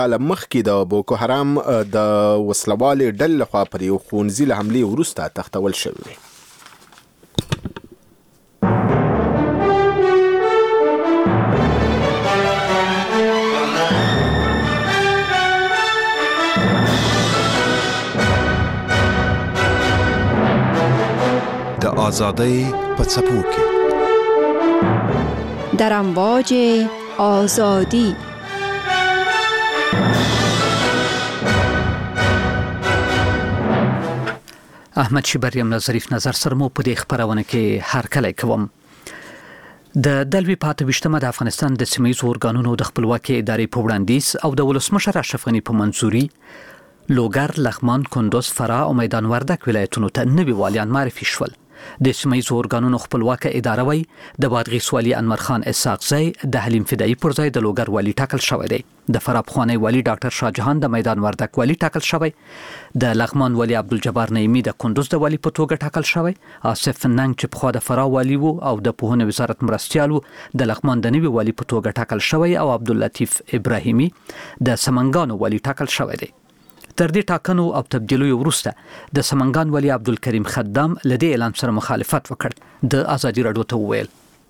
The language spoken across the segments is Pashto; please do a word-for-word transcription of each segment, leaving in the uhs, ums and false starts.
مخکې د بوکو حرام د وسلوالې ډلې لخوا پر یو ښوونځي له حملې وروسته تښتول شوی دی. د آزادۍ په څپو کې در امواج آزادی احمد شیبریم له ظریف نظر سره مو په دې خبرونه کې هرکلی کوم. د دلوي په اته ویشتمه د افغانستان د سیمه‌ییزو ارګانونو د خپلواکۍ ادارې په وړاندیز او د ولسمشر اشرف غني په منظوري لوګر، لغمان، کندوز، فراه او میدان وردګ ولایتونو ته نوي والیان معرفي شول. د سیمه‌ییزو ارګانونو خپلواکه اداره وای د بادغیس والی انور خان اسحاق زی د حلیم فدایي پر ځای د لوګر والی ټاکل شوی دی. د فراه پخوانی والی ډاکټر شاهجهان د میدان وردګ والی ټاکل شوی. د لغمان والی عبدالجبار نعیمی د کندوز د والی په توګه ټاکل شوی. آصف ننګ چې پخوا د فراه والی وو او د پوهنې وزارت مرستیال وو د لغمان د نوي والی په توګه ټاکل شوی او عبداللطیف ابراهیمی د سمنګانو والی ټاکل شوی دی. تر دې ټاکنو او تبدیلیو وروسته د سمنګان والی عبدالکریم خدام لدې اعلان سره مخالفت وکړ. د آزادي راډیو ته وویل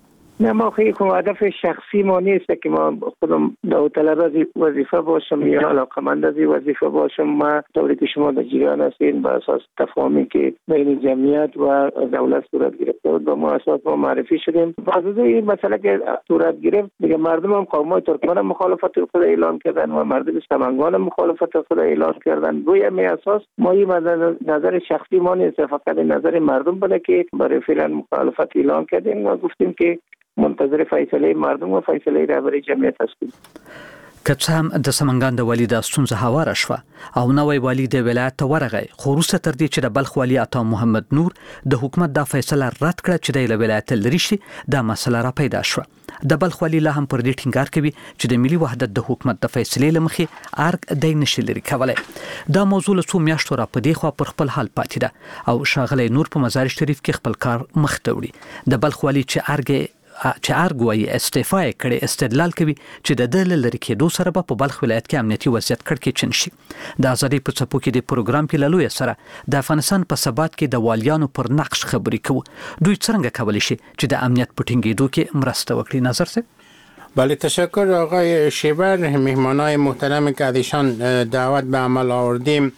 نه ما خیلی کوم هدف شخصی ما نیست که ما خودم داوطلب از وظیفه باشم یا علاقمند از وظیفه باشم. ما طوری که شما در جریان هستین بر اساس تفاهمی که بین جمعیت و دولت صورت گرفته بود با ما اساس ما معرفی شدیم. بازده این مسئله که صورت گرفت دیگه مردم هم قومای ترکمان مخالفت خود اعلان کردن و مردم سمنگان مخالفت خود اعلان کردن. روی همین اساس ما این نظر شخصی ما نیست، فقط نظر مردم بوده که برای فعلا مخالفت اعلان کردیم و گفتیم که منتظر فیصله مردم و فیصله رهبری جمعیت هستیم. که څه هم د سمنګان د والی د ستونزه هواره شوه او نوی والی د ولایت ته ورغی، خو وروسته تر دې چې د بلخ والی عطا محمد نور د حکومت دا فیصله رد کړه چې د ولایت لري شي، دا مسله را پیدا شوه. د بلخ والی لا هم پر دې ټینګار کوي چې د ملي وحدت د حکومت د فیصلې لمخې ارګ دی نشي لري کولای. دا موضوع له څو میاشتو را په دې خوا پر خپل حال پاتې ده او شاغلی نور په مزار شریف کې خپل کار مخ ته وړي. د بلخ والی چې ارګ چې ارګ وايي استعفا کړي استدلال کوي چې د دل لری کېدو سره په بلخ ولایت کې امنیتي وضعیت کړکېچن شي. د آزادۍ په څپو کې د پروګرام کې لوی سره د افغانستان په ثبات کې د والیانو پر نقش خبرې کوو. دوی څنګه کولی شي چې د امنیت په ټینګېدو کې مرسته وکړي؟ نظر څه؟ بله تشکر آقای شیبر. مهمانای محترم که ازشان دعوت به عمل آوردیم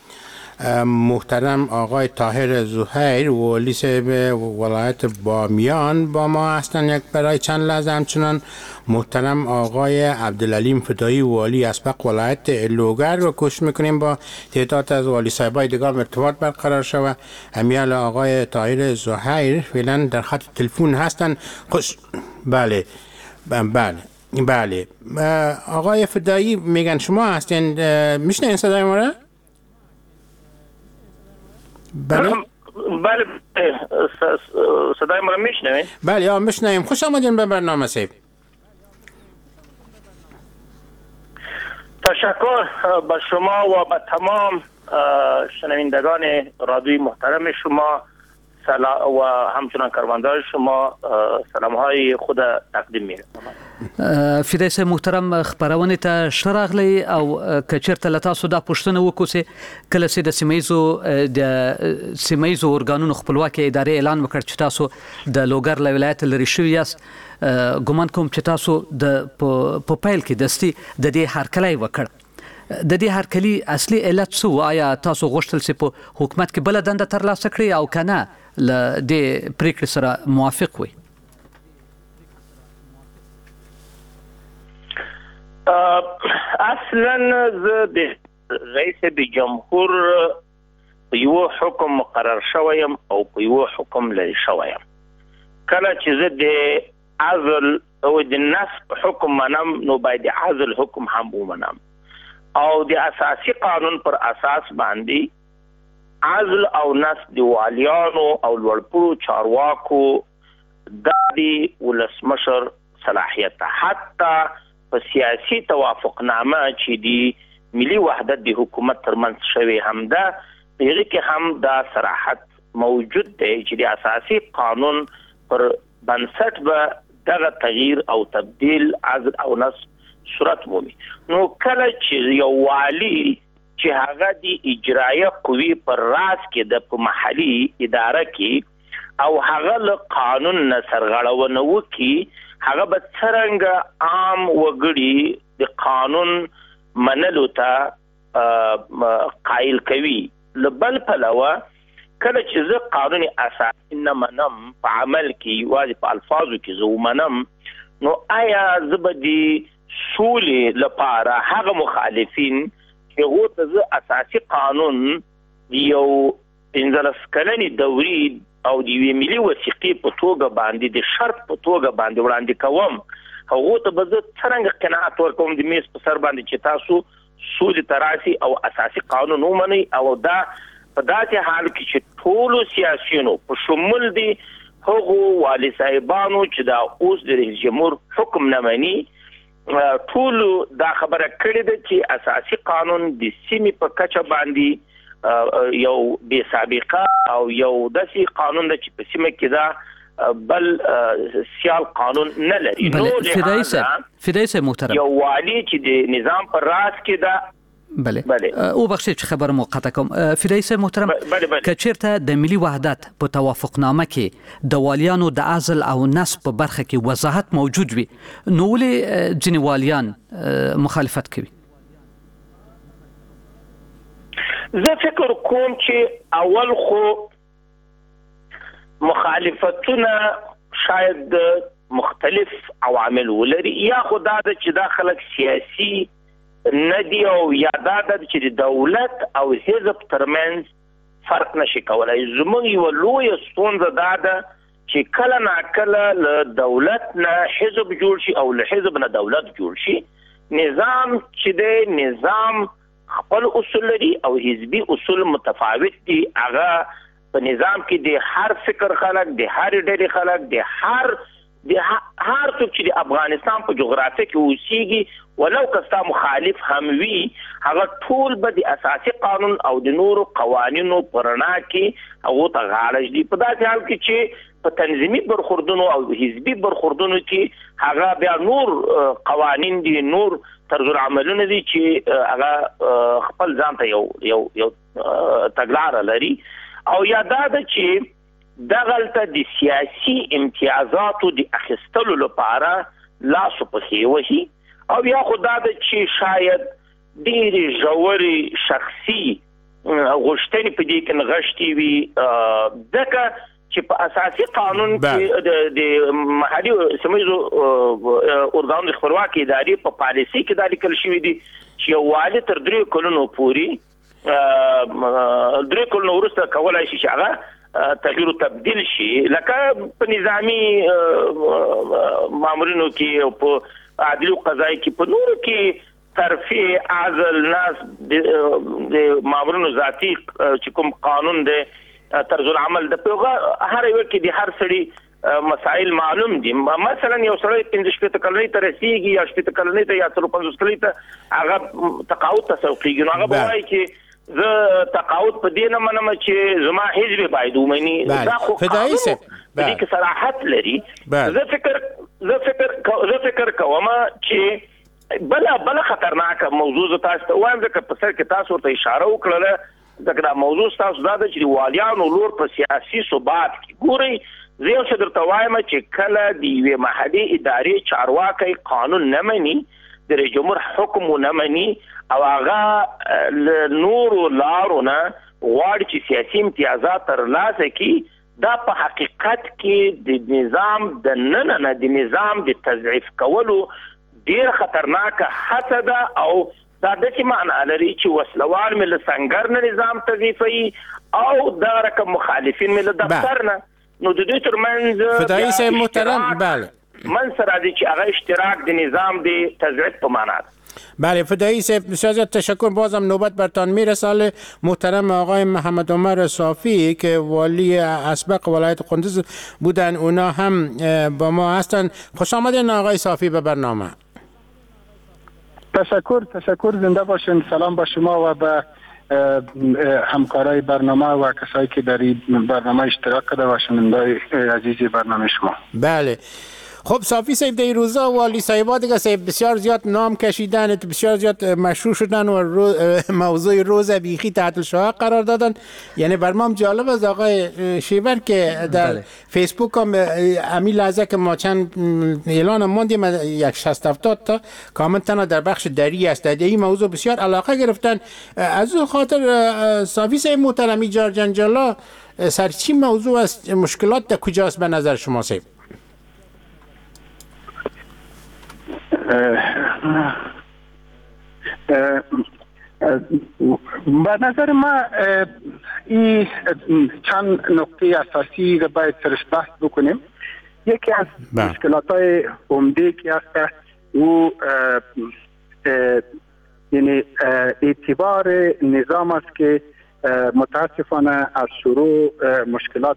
محترم آقای طاهر زهیر والی صاحب ولایت بامیان با ما هستند یک برای چند لحظه. همچنان محترم آقای عبدالعلیم فدایی والی اسبق ولایت لوگر و کوشش میکنیم با تعداد از والی صاحبای دیگر ارتباط برقرار شود. امیال آقای طاهر زهیر فعلا در خط تلفن هستند. خوش بله بله بله آقای فدایی میگن شما هستین، میشنین صدای ما را؟ بله بله صدای ما رو میشنوید؟ بله آه میشنویم. خوش آمدین به برنامه سیب. تشکر به شما و به تمام شنوندگان رادیوی محترم شما و همچنان کاروندار شما سلام های خود تقدیم میکنم. فدای صاحب محترم خبرونه ته شراغلی او کچرته لتاسو دا پښتنه وکوسه کله چې د سیمایزو د سیمایزو ارګانونو خپلواکي ادارې اعلان وکړ چې تاسو د لوګر ولایت لري شوی یاست. ګومان کوم چې تاسو د په پیل کې دستي د دې هرکلی وکړ. د دې هرکلی اصلي علت څه و؟ آیا تاسو غوښتل چې په حکومت کې بل دنده ترلاسه کړئ او کنه ل دې پریکړې سره موافق وي؟ اصلا زه د رئیس جمهور په یو حکم مقرر شویم او په یو حکم لري شویم. کله چې زه د عزل او د نصب حکم منم نو باید عزل حکم هم ومنم او د اساسي قانون پر اساس باندې عزل او نصب د والیانو او لوړپوړو چارواکو د ولسمشر صلاحیت حتی په سیاسي توافقنامه چې د ملي وحدت د حکومت ترمنځ شوی هم ده دغه کې هم دا صراحت موجود دی چې د اساسي قانون پر بنسټ به دغه تغییر او تبديل عزل او نصب صورت مومي. نو کله چې یو والی چې هغه د اجرایه قوی پر راس کې د په محلي اداره کې او هغه له قانون نه سرغړونه وکي، هغه به څرنګه عام وګړي د قانون منلو ته قایل کوي. لبل پلوه کله چې زه قانون اساسي نه منم په عمل کې یوازې په الفاظو کې زه ومنم، نو آیا زه به د سولې لپاره هغه مخالفین چې هغو ته زه اساسي قانون یو پنځلس کلنې دورې او د یوې ملي وثیقې په توګه باندې د شرط په توګه باندې وړاندې کوم، هغو ته به زه څرنګه قناعت ورکوم د میز په سر باندې چې تاسو سولې ته راسي او اساسي قانون ومنئ، او دا په داسې حال کې چې ټولو سیاسیونو په شمول دي هغو والي صاحبانو چې دا اوس د رئیس جمهور حکم نه مني، ټولو دا خبره کړې ده چې اساسي قانون د سیمې په کچه باندې یو بې سابقه او یو داسې قانون ده چې په سیمه کې دا بل سیال قانون نه لري. نو فدایي صاحب محترم، یو والي چې د نظام پر راس کې ده بله بله او بخشید چې خبر موقته کوم. فدایي صاحب محترم، که چیرته د ملي وحدت په توافقنامه کې د والیانو د عزل او نصب په برخه کې وضاحت موجود وي، نو ولې ځینې والیان مخالفت کوي؟ زه فکر کوم چې اول خو مخالفتونه شاید مختلف عوامل ولري، یا خو دا ده چې دا خلک سیاسي ندی او یا دا د چې د دولت او حزب ترمنځ فرق نشي کولای. زموږ یو لوی ستونزه دا ده چې کله ناکله له دولت نه حزب جوړ شي او له حزب نه دولت جوړ شي. نظام چې د نظام خپل اصول لري او حزبي اصول متفاوت دي. هغه په نظام کې د هر فکر خلک، د هر ډلې خلک، د هر د هر څوک چې د افغانستان په جغرافیه کې اوسېږي ولو که مخالف هم وي، هغه ټول به د اساسي قانون او د نورو قوانینو په رڼا کې هغو ته غاړه ږدي. په داسې حال کې چې په تنظیمي برخوردونو او حزبي برخوردونو کې هغه بیا نور قوانین دي، نور طرز العملونه دي چې هغه خپل ځان ته یو یو یو تګلاره لري. او یا دا ده چې دغلته د سیاسي امتیازاتو د اخیستلو لپاره لاسو پسې وهي، او یا خو دا ده چې شاید ډېرې ژورې شخصي غوښتنې په دې کې نغښتې وي، ځکه چې په اساسي قانون کې د محلي سیمه ارګانونو د خپلواکۍ ادارې په پالیسي کې دا لیکل شوي دي چې یو والي تر درې کلونو پورې درې کلونو وروسته کولی شي چې هغه تغییر او تبدیل شي، لکه په نظامی مامورینو کې او په عدلي او قضایي کې، په نورو کې ترفیع، عزل، نصب د مامورینو ذاتي چې کوم قانون دی، طرز العمل د په هر یو کې د هر سړي مسائل معلوم دي. مثلا یو سړی پنځه شپېته کلنۍ ته رسېږي یا شپېته کلنۍ ته یا څلور پنځوس کلنۍ ته هغه تقاعد ته سوقېږي، نو هغه به وایي چې زه تقاعد په دې نه منم چې زما حزب باید ومني. دا خو قانون په دې کې صراحت لري. زه فکر زه فکر زه فکر کوم چې بله بله خطرناکه موضوع زه تاسو ته وایم، ځکه په سر کې تاسو ورته اشاره وکړله، ځکه دا موضوع تاسو دا ده چې د والیانو لور په سیاسي ثبات کې ګورئ. زه یو څه درته وایم چې کله د یوې محلي ادارې چارواکی قانون نه مني، د رئیس جمهور حکم نه مني، او هغه له نورو لارو نه غواړي چې سیاسي امتیازات ترلاسه کړي، دا په حقیقت کې د نظام د ننه نه د نظام د تضعیف کولو ډېر خطرناکه هڅه ده. او دا داسې معنا لري چې وسلوال مې له سنګر نه نظام تضعیفوي او دا رقم مخالفین مې له دفتر نه، نو د دوی ترمنځ فدایي صاحب محترم بله من سره دی چې هغه اشتراک د نظام د تضعیف په معنا ده. بله فدایی صاحب بسیار زیاد تشکر. بازم نوبت برتان میرسه. محترم آقای محمد عمر صافی که والی اسبق ولایت قندوز بودن، اونا هم با ما هستن. خوش آمدین آقای صافی به برنامه. تشکر تشکر زنده باشین. سلام با شما و به همکارای برنامه و کسایی که در این برنامه اشتراک کرده و شنوندای عزیز برنامه شما. بله خب صافی صاحب در روزا والی صاحبا دیگه صاحب بسیار زیاد نام کشیدن، بسیار زیاد مشهور شدن و رو موضوع روز بیخی تحت الشعاع قرار دادن. یعنی برام جالب از آقای شیبر که در بله. فیسبوک هم امی لحظه که ما چند اعلان ماندیم یک شصت هفتاد تا کامنت در بخش دری است در این موضوع بسیار علاقه گرفتن. از اون خاطر صافی صاحب محترمی جارجنجالا سرچی موضوع است، مشکلات در کجاست به نظر شما صاحب؟ به نظر ما این چند نقطه اساسی را باید سرش بحث بکنیم. یکی از مشکلات های عمده که هست او یعنی اعتبار نظام است که متاسفانه از شروع مشکلات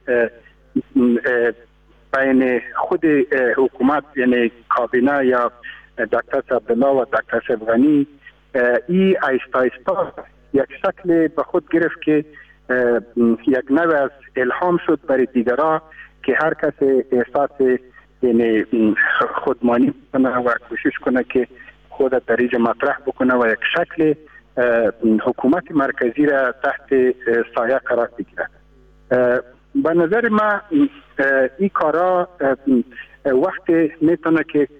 بین خود حکومت یعنی کابینه یا دکتر عبدالله و دکتر غنی ای آیستا آیستا یک شکل به خود گرفت که یک نوع از الهام شد برای دیگران که هر کس احساس یعنی خودمانی کنه و کوشش کنه که خود در اینجا مطرح بکنه و یک شکل حکومت مرکزی را تحت سایه قرار بگیره. به نظر ما این کارا وقت میتونه که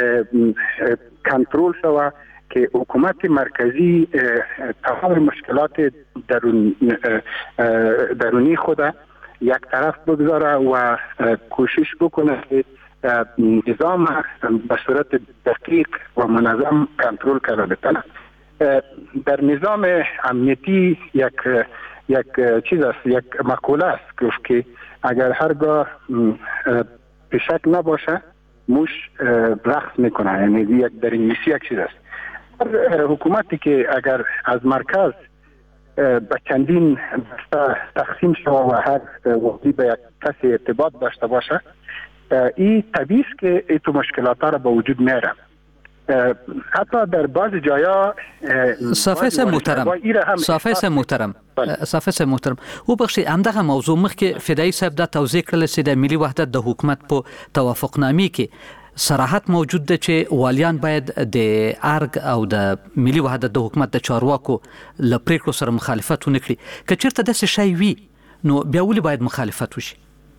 کنترل شود که حکومت مرکزی تمام مشکلات درون درونی خود یک طرف بگذاره و کوشش بکنه که نظام به صورت دقیق و منظم کنترل کرده بتونه. در نظام امنیتی یک یک چیز است، یک مقوله است که اگر هرگاه پیشک نباشه موش رقص میکنه، یعنی یک در انگلیسی یک چیز است. حکومتی که اگر از مرکز به چندین دسته تقسیم شود و هر وقتی به یک کسی ارتباط داشته باشه، این طبیعی است که این تو مشکلات را به وجود میاره. حتی در بعض جایا صافیس محترم صافیس محترم صافیس محترم او بخشي همدغه موضوع مخکې فدایي صاحب دا توضیح کړل چې د ملي وحدت د حکومت په توافقنامې کې صراحت موجود ده چې والیان باید د ارګ او د ملي وحدت د حکومت د چارواکو له پریکړو سره مخالفت ونه کړي. که چیرته داسې شی وي نو بیا ولې باید مخالفت وشي؟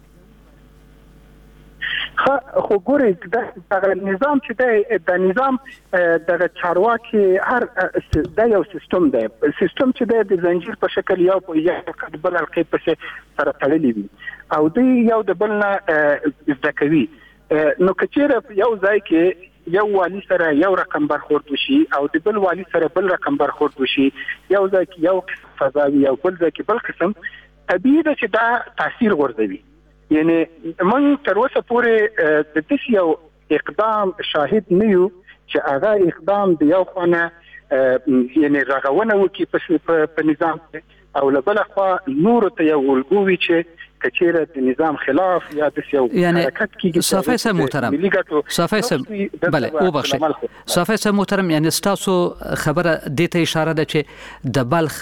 خو ګورئ دغه نظام چې دی د نظام دغه چارواکي هر د یو سیستم دی سیستم چې دی د زنجیر په شکل یو په یو بل القید پسې سره تړلی وي او دوی یو د بل نه زده کوي. نو که چیرې یو ځای کې یو والی سره یو رقم برخورد وشي او د بل والی سره بل رقم برخورد وشي، یو ځای کې یو فضا وي او بل ځای کې بل قسم، طبیعي ده چې دا تاثیر غورځوي. یعنی من تر اوسه پورې د دې یو اقدام شاهد نه یو چې هغه اقدام د یو خانه یعنی رغونه وکي په نظام او له بل خوا نور ته یو ولګوي چې کچیره د نظام خلاف یا د یو حرکت کیږي. صافی محترم صافی بله او بخشي صافی محترم، یعنی تاسو خبره دې ته اشاره ده چې د بلخ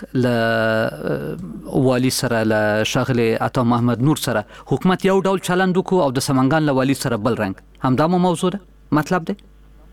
ل والی سره ل شاغلی عطا محمد نور سره حکومت یو ډول چلند وکړو او د سمنګان ل والی سره بل رنګ، همدا مو موضوع ده مطلب ده؟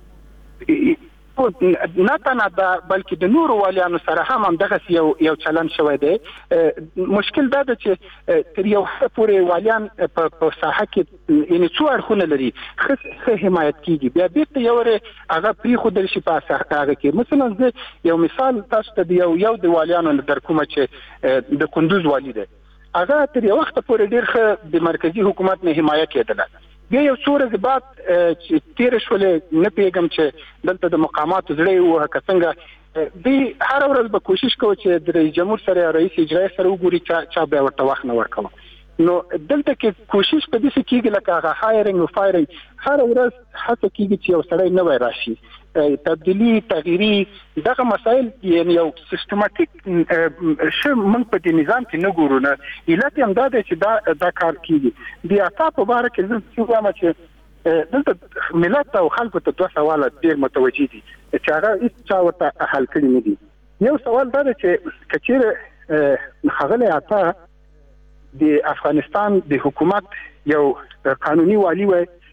نه تنه دا بلکې د نور والیانو سره هم هم دغه یو یو چلن شوی دی. مشکل دا ده چې تر یو حد پورې والیان په ساحه کې یعنی څو اړخونه لري، ښه حمایت کیږي، بیا بیرته یو هغه پریښودل شي په ساحه کې. مثلا زه یو مثال تاسو ته یو یو د والیانو در کومه چې د کندوز والی دی، هغه تر یو وخت پورې ډیر ښه د مرکزی حکومت نه حمایت کېدله. بیا یو څو ورځې بعد چې تیر شولې نه پیغام چې دلته د مقامات زړې وه که څنګه دوی هر ورځ به کوشش کوي چې د رئیس جمهور سره رئیس اجرایي سره وګوري چا بیا ورته وخت نه ورکوه. نو دلته کې کوشش په دې کېږي لکه هغه هایرنګ او فایرنګ، هر ورځ هڅه کېږي چې یو سړی نوی راشي، تبدیلی تغییری دغه مسائل یعنی یو سیستماتیک ش من په دې نظام کې نه ګورو. نه علت هم دا دی چې دا دا کار کیږي. د اتا په اړه کې زه وایم چې دلته ملت او خلکو ته دوه سوال ډیر متوجي دي چې هغه هیڅ چا ورته حل کړی نه دي. یو سوال دا دی چې کچېره خغله اتا د افغانستان د حکومت یو قانوني والی وای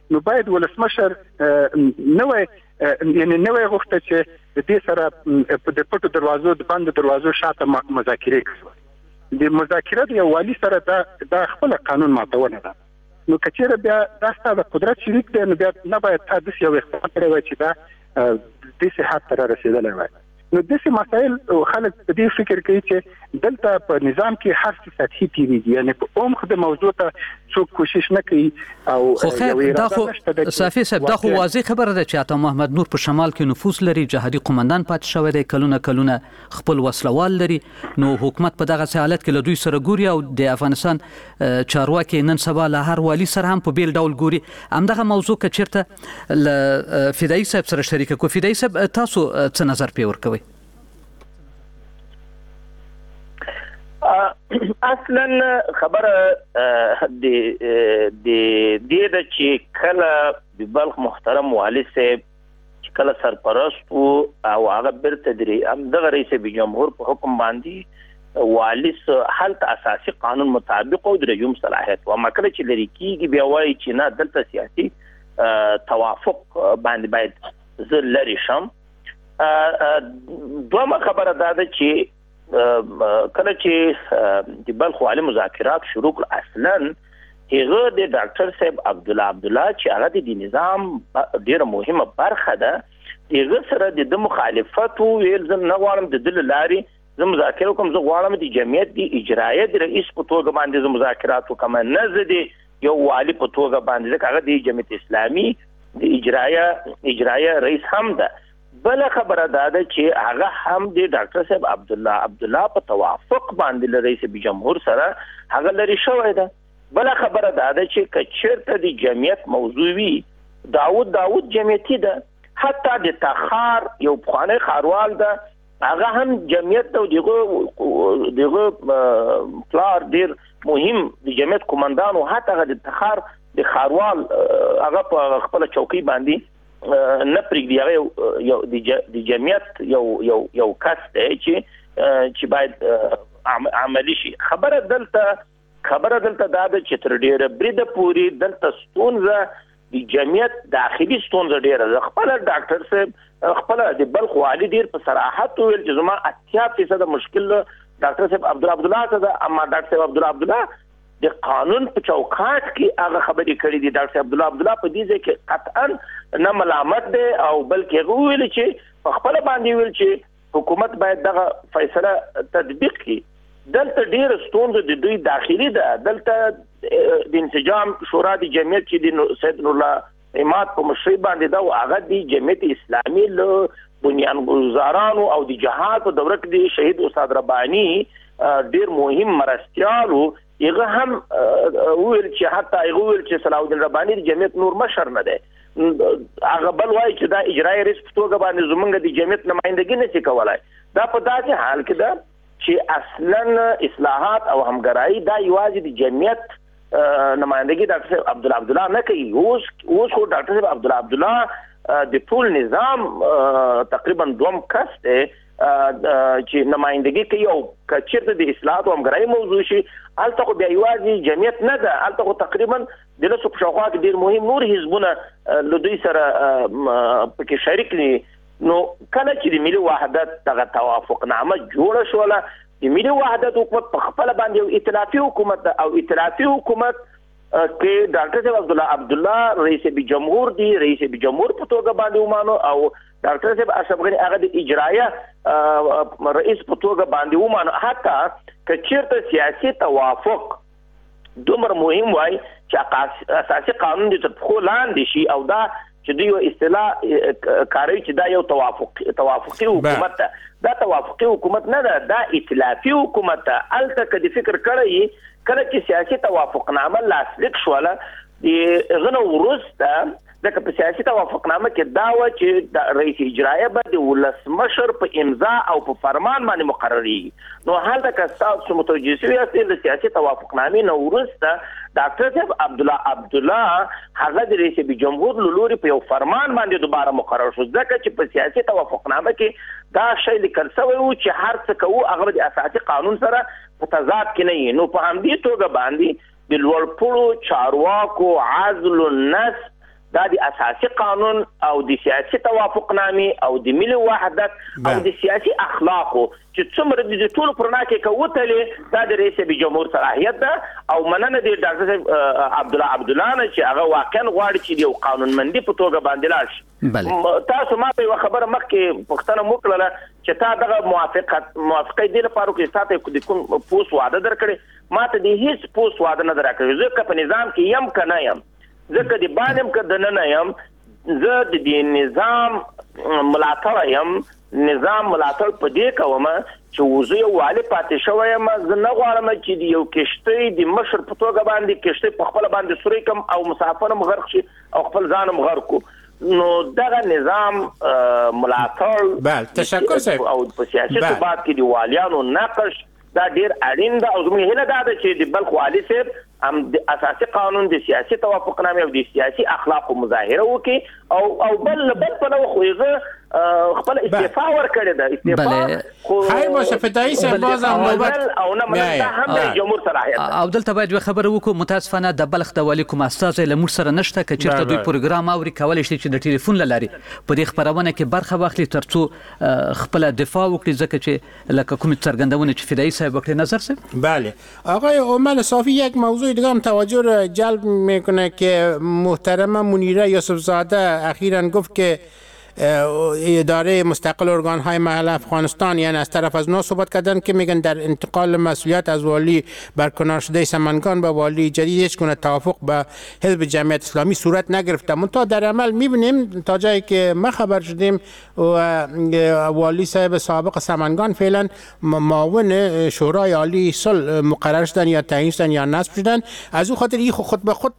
نو باید ولسمشر نوې یعنی نوې غوښته چې د دې سره د پټو دروازو د بند دروازو شاته مذاکره کوي د مذاکرات یو والی سره دا د خپل قانون ماتونه ده نو کچېره بیا دا ستاسو قدرت شریک دی نو بیا نه باید تاسو یو اختلاف کړی وای چې دا د صحت تر رسیدلای وای نو د څه مسایل خلک په دې فکر کوي چې دلته په نظام کې هر څه سطحي تیریږي یعنی په عمق د موضوع ته څوک کوشش نه کوي او خو خیر دا خو صافي صاحب دا خو واضح خبره ده چې عطا محمد نور په شمال کې نفوذ لري جهادي قومندان پات شوی دی کلونه کلونه خپل وسلوال لري نو حکومت په دغه حالت کې له دوی سره ګوري او د افغانستان چارواکي نن سبا له هر والی سره هم په بیل ډول ګوري همدغه موضوع کې چیرته ل فدایي صاحب سره شریک کو فدایي صاحب تاسو څه نظر پی ورکوي اصلا خبره د د دې د چې کله د بلخ محترم والي صاحب چې کله سرپرست او هغه برته دري هم د رئیس جمهور په حکم باندې والي حالت اساسي قانون مطابق او د یوم صلاحیت او مکه چې لري کیږي بیا وایي چې نه دلته سیاسي توافق باندې باید زه لري شم دومره خبره ده چې کله چې د بلخ والي مذاکرات شروع کړ اصلا هغه د ډاکټر صاحب عبد الله عبد الله چې هغه د نظام ډیره مهمه برخه ده هغه سره د مخالفت ویل زم نه غواړم د دل لاري زم مذاکره کوم زه غواړم د جمعیت د اجرایه د رئیس په توګه باندې زم مذاکرات وکم نه زه د یو والي په توګه باندې هغه د جمعیت اسلامي د اجرایه اجرایه رئیس هم ده بل خبره ده چې هغه هم د ډاکټر صاحب عبد الله عبد الله په توافق باندې رئیس جمهور سره هغه لري شوی ده بل خبره ده چې کچرته د جمعیت موضوعي داوود داوود جمعیتي ده حتی د تخار یو خانه خاروال ده هغه هم جمعیت ته دغه دغه پلار ډیر مهم د جمعیت قومندان او حتی د تخار د خاروال هغه په خپل چوکۍ باندې نه پرېږدي هغه یو د جمعیت یو یو یو کس دی چې چې باید عملی شي خبره دلته خبره دلته دا ده چې تر ډیره بریده پوری دلته ستونزه د جمعیت داخلي ستونزه ډیره ده خپل ډاکټر صاحب خپل د بلخ والي ډیر په صراحت ویل چې زما اتیا فیصد مشکل ډاکټر صاحب عبد الله عبد الله ته اما ډاکټر صاحب عبد الله عبد الله د قانون په چوکاټ کې هغه خبرې کړې دي ډاکټر عبد الله عبد الله په دې ځکه قطعا نه ملامت دی او بلکې ویل چې خپل باندې ویل چې حکومت باید دغه فیصله تطبیق کړي دلته ډیر ستونزې د دوی داخلي ده دلته د انسجام شورا د جمعیت چې د سید نور الله اماد په مشرۍ باندې دا هغه د جمعیت اسلامي له بنیانګذارانو او د جهاد په دوره کې د شهید استاد رباني ډیر مهم مرستيالو هغه هم ویل چې حتی هغه ویل چې صلاح الدین رباني د جمعیت نور مشر نه دی هغه بل وایي چې دا اجرایي رئیس په توګه باندې زمونږ د جمعیت نمائندګي نشي کولای دا په داسې حال کې ده چې اصلا اصلاحات او همګرایي دا یوازې د جمعیت نمائندګي ډاکټر صاحب عبد الله عبد الله نه کوي اوس اوس خو ډاکټر صاحب عبد الله عبد الله د ټول نظام تقریبا دوم کس دی چې نمائندګي کوي او کچېرته د اصلاحات او همګرایي موضوع شي الته خو بیا یوازې جمعیت نه ده الته خو تقریبا د لسو په شاوخوا کې ډیر مهم نور حزبونه له دوی سره پکې شریک دي نو کله چې د ملي وحدت دغه توافقنامه جوړه شوله د ملي وحدت حکومت په خپل باندې یو ائتلافي حکومت او ائتلافي حکومت کې ډاکټر صاحب عبد الله عبد الله رئیس جمهور دی رئیس جمهور په توګه باندې ومانو او ډاکټر صاحب اشرف غنی هغه د اجرایه رئیس په توګه باندې ومانو حتی کچیرته سیاسي توافق دومره مهم وای چې اساسي قانون د تطبیق لاندې شي او دا چې دوی یو اصطلاح کاروي چې دا یو توافق توافقي حکومت ده دا توافقي حکومت نه ده دا ائتلافي حکومت ده الته کدي فکر کړی کله چې سیاسي توافقنامه لاسلیک شوله د غنو ورسته د سیاسي توافقنامه کې دا و چې رئیس اجرایه به د ولسمشر په امضا او په فرمان باندې مقرري نو حالته که تاسو متوجه شئ چې د سیاسي توافقنامې نو ورسته ډاکټر صاحب عبد الله عبد الله هغه د رئیس جمهور لوري په یو فرمان باندې دوباره مقرر شو ځکه چې په سیاسي توافقنامه کې دا شی لیکل شوی و چې هر څه کوو هغه د اساسي قانون سره په تضاد کې نه نو په همدې توګه باندې د لوړپوړو چارواکو عزل النص دا د اساسي قانون او د سیاسي توافقنامې او د ملي وحدت او د سیاسي اخلاقو چې څومره د ټولو پرنا کې کوتلې دا د رئیس جمهور صلاحیت ده او مننه د ډاکټر عبد الله عبد الله نه چې هغه واقعا غواړي چې یو قانونمندي په توګه باندې لاړ شي. تاسو ما په خبره مخکې پښتنه موکړه چې تا دغه موافقت موافقه دي لپاره کې ساته د کوم پوس وعده درکړي ما ته د هیڅ پوس وعده نه درکړي ځکه په نظام کې يم کنه يم ځکه د باندې کده نه يم زه د دې نظام ملاتړ يم نظام ملاتړ په دې کوم چې وزه یو والي پاتې شوی یم زه نه غواړم چې یو کشته د مشر په توګه باندې کشته په خپل باندې سوري کم او مسافر مغرق شي او خپل ځان مغرق کو نو دغه نظام ملاتړ بله تشکر صاحب او په سیاسي ثبات کې د والیانو نقش دا ډیر اړین ده او زموږ هیله دا ده چې د بلخ والي صاحب هم د اساسي قانون د سیاسي توافقنامې او د سیاسي اخلاقو مظاهره وکړي او او بل بل په نو خوځه خپل استعفا ورکړي ده استعفا خو هاي باشه فدایي صاحب باز هم نوبت او نه مننه هم د جمهور صلاحیت او دلته باید خبره وکړو متاسفانه د بلخ د والي کوم استاد له موږ سره نشته که چیرته دوی پروګرام اوري کولای شي چې د ټلیفون لاري په دې خبرونه کې برخه واخلي ترڅو خپل دفاع وکړي ځکه چې لکه کوم څرګندونه چې فدایي صاحب وکړي نظر صاحب. بله آقای اومل صافی یک موضوع دیگه هم توجه را جلب میکنه که محترمه منیره یوسف زاده اخیراً گفت که اداره مستقل ارگان های محل افغانستان یعنی از طرف از نو صحبت کردن که میگن در انتقال مسئولیت از والی برکنار شده سمنگان به والی جدید هیچ گونه توافق به حزب جمعیت اسلامی صورت نگرفته. منتها در عمل میبینیم تا جایی که ما خبر شدیم و والی صاحب سابق سمنگان فعلا معاون شورای عالی صلح مقرر شدن یا تعیین شدن یا نصب شدن. از او خاطر این خود به خود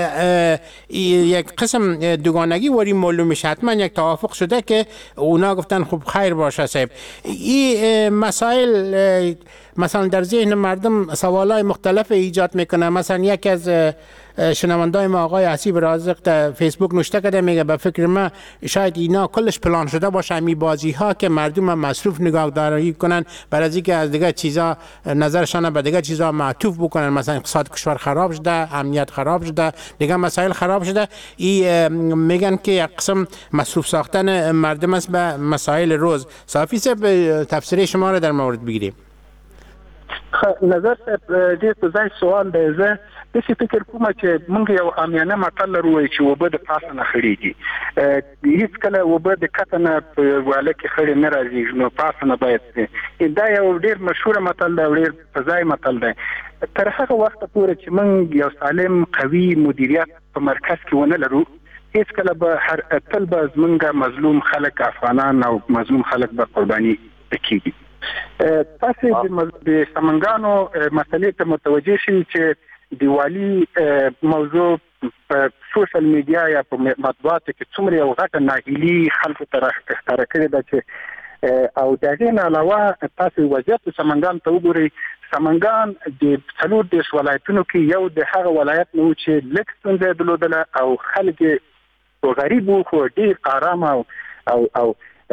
یک قسم دوگانگی وری معلوم میشه. حتما یک توافق شده که اونا گفتن خب خیر باشه صاحب. این مسائل مثلا در ذهن مردم سوالای مختلف ایجاد میکنه. مثلا یک از شنوندای ما آقای حسیب رازق در فیسبوک نوشته کرده میگه به فکر ما شاید اینا کلش پلان شده باشه می بازی ها که مردم مصروف نگاهداری کنن برای از اینکه از دیگه چیزا نظرشان به دیگه چیزا معطوف بکنن. مثلا اقتصاد کشور خراب شده، امنیت خراب شده، دیگه مسائل خراب شده. این میگن که یک قسم مصروف ساختن مردم است به مسائل روز. صافی صاحب تفسیر شما رو در مورد بگیریم. نظر صاحب دې په ځای سوال دی. زه داسې فکر کوم چې موږ یو عامیانه متل لرو چې اوبه د پاسه نه خړېږي. هیڅ کله اوبه د کته نه په واله کې خړې نه راځي نو پاسه نه باید. دا یو ډېر مشهوره متل دی او ډېر په ځای متل دی. تر هغه وخته پورې چې موږ یو سالم قوي مدیریت په مرکز کې ونه لرو هیڅ کله به هر تل به زمونږ مظلوم خلک افغانان او مظلوم خلک به قرباني کېږي. تاسو د سمنګانو مسلې ته متوجه شئ چې د والي موضوع په سوشل میډیا یا په مطبوعاتو کې څومره یو غټه ناهیلي خلکو ته راښکاره کړې ده چې او د هغې نه علاوه تاسو وضعیت سمنګان ته وګورئ. سمنګان د څلور دېرش ولایتونو کې یو د هغه ولایت نه و چې لږ ستونزه یې درلودله او خلک یې غریب وو خو ډېر ارامه او او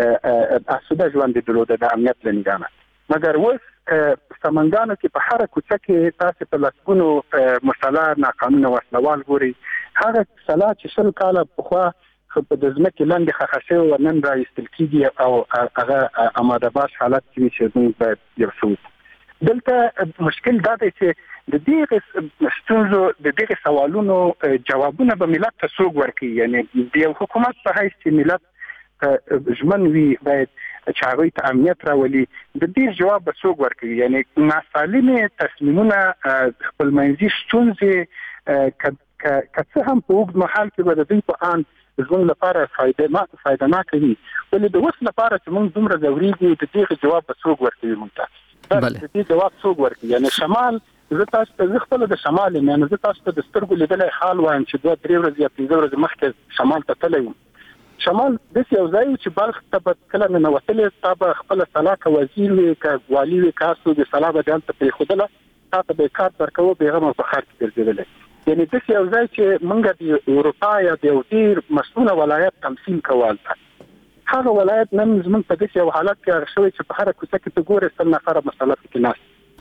اسوده ژوند یې درلوده د امنیت له نظامه. مګر اوس سمنګانو کې په هره کوڅه کې تاسو په لسګونو مسله ناقانونه وسلوال ګورئ. هغه سلا چې شل کاله پخوا په د ځمکې لاندې ښخ شوی و نن راایستل کېږي او هغه آماده باش حالت کې وي چې موږ باید یو څه وکړو. دلته مشکل دا دی چې د دغې ستونزو د دغې سوالونو جوابونه به ملت ته څوک ورکوي. یعنې د یو حکومت په حیث چې ملت ژمن وي باید چې هغوی ته امنیت راولي د دې جواب به څوک ورکوي. یعنې ناسالمې تصمیمونه خپلمنځي ستونزې که څه هم په اوږد مهال کې به د دوی په ان ژوند لپاره فایدهناکه وي ولې د اوس لپاره چې موږ دومره ځورېږو د دغې جواب به څوک ورکوي موږ ته. د دې جواب څوک ورکوي. یعنې شمال زه تاسو ته زه خپله د شمال یم یعنې زه تاسو ته د سترګو لیدلی حال وایم چې دوه درې ورځې یا پنځه ورځې مخکې شمال ته تللی وم. شمال داسې یو ځای چې بلخ ته به کله ننوتلې تا به خپله سلا که وزیر وي که والي وي که هر څوک د سلا به دې هلته پرېښودله تا ته به یې کارت ورکوه بېغمه په ښار کې ګرځېدلی. یعنې داسې یو ځای چې موږ د اروپا یا د یو ډېر مسؤله ولایت تمثیل کوو هلته. هغه ولایت نن زموږ په داسې یو حالت کې هغه شوی چې په هره کوڅه کې ته ګورې سل نفره مسله پکې ناست.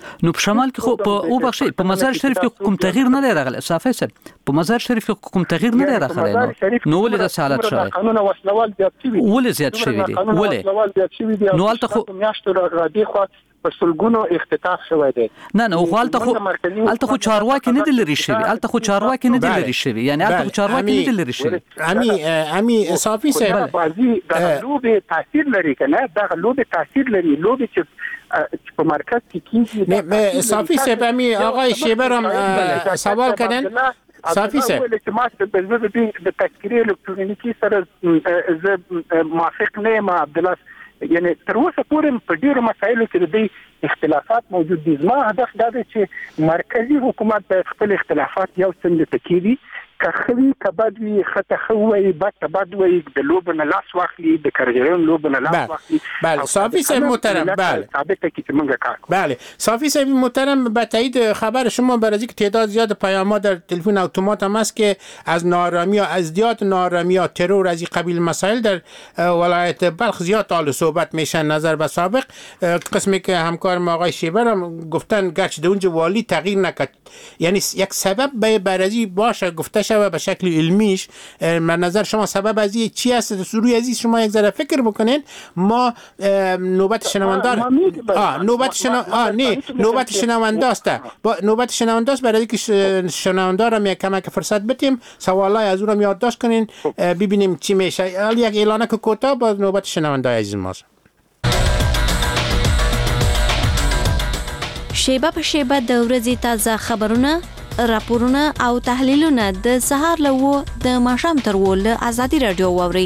نو په شمال کې خو په او بخشي په مزار شریف کې کوم تغییر نه دی راغلی صافي صاحب په مزار شریف کې کوم تغییر نه دی راغلی نو ولې د حالت شوی قانون وسلوال زیات شوی ولې زیات شوی دی ولې نو البته خو میاشتو راځي خو په سلګونو اختطاف شوی دی نه نه خو البته خو البته خو چارواکي نه دي لري شوی البته خو چارواکي نه دي لري شوی یعنی البته خو چارواکي نه دي لري شوی امی امی صافي صاحب بازی د لوبي تاثیر لري کنه د لوبي تاثیر لري لوبي چې په مرکز کې کیږي نه صافي صاحب امی آقای شیبر هم سوال کردن صافي صاحب چې ما د تذکره الکترونیکی سره زه موافق نه یم عبد الله یعنی تر اوسه پورې په ډیرو مسایلو کې د اختلافات موجود دي. زما هدف دا دی چې مرکزی حکومت د خپل اختلافات یو څنګه تکیوي کخوي کبدوي خطخوي بد بدوي د لوبنه لاس واخلي د کرجرون لوبنه لاس واخلي. بله صافي صاحب محترم بله ثابته کی چې موږ کار کوو. بله صافي صاحب محترم به تایید خبر شما برای که تعداد زیاد پیام‌ها در تلفن اتومات هم است که از نارامی ها از زیاد نارامی ها ترور از این قبیل مسائل در ولایت بلخ زیاد حال صحبت میشن. نظر به سابق قسمی که همکار ما آقای شیبر هم گفتن گرچه در اونجا والی تغییر نکرد یعنی یک سبب به برازی باشه گفته و به شکل علمیش من نظر شما سبب از این چی است سروی عزیز شما یک ذره فکر بکنین. ما نوبت شنوندار آه نوبت شنو آه نه نوبت شنونده است با نوبت شنونده است برای که شنوندارم یک کمک فرصت بدیم سوالای از اونم یادداشت کنین ببینیم چی میشه. یک اعلانه که کوتاه با نوبت شنونده عزیز ماست. شیبه په شیبه د ورځې تازه خبرونه راپورونه او تحلیلونه د سهار له د ماښام تر و له ازادي رادیو واوري.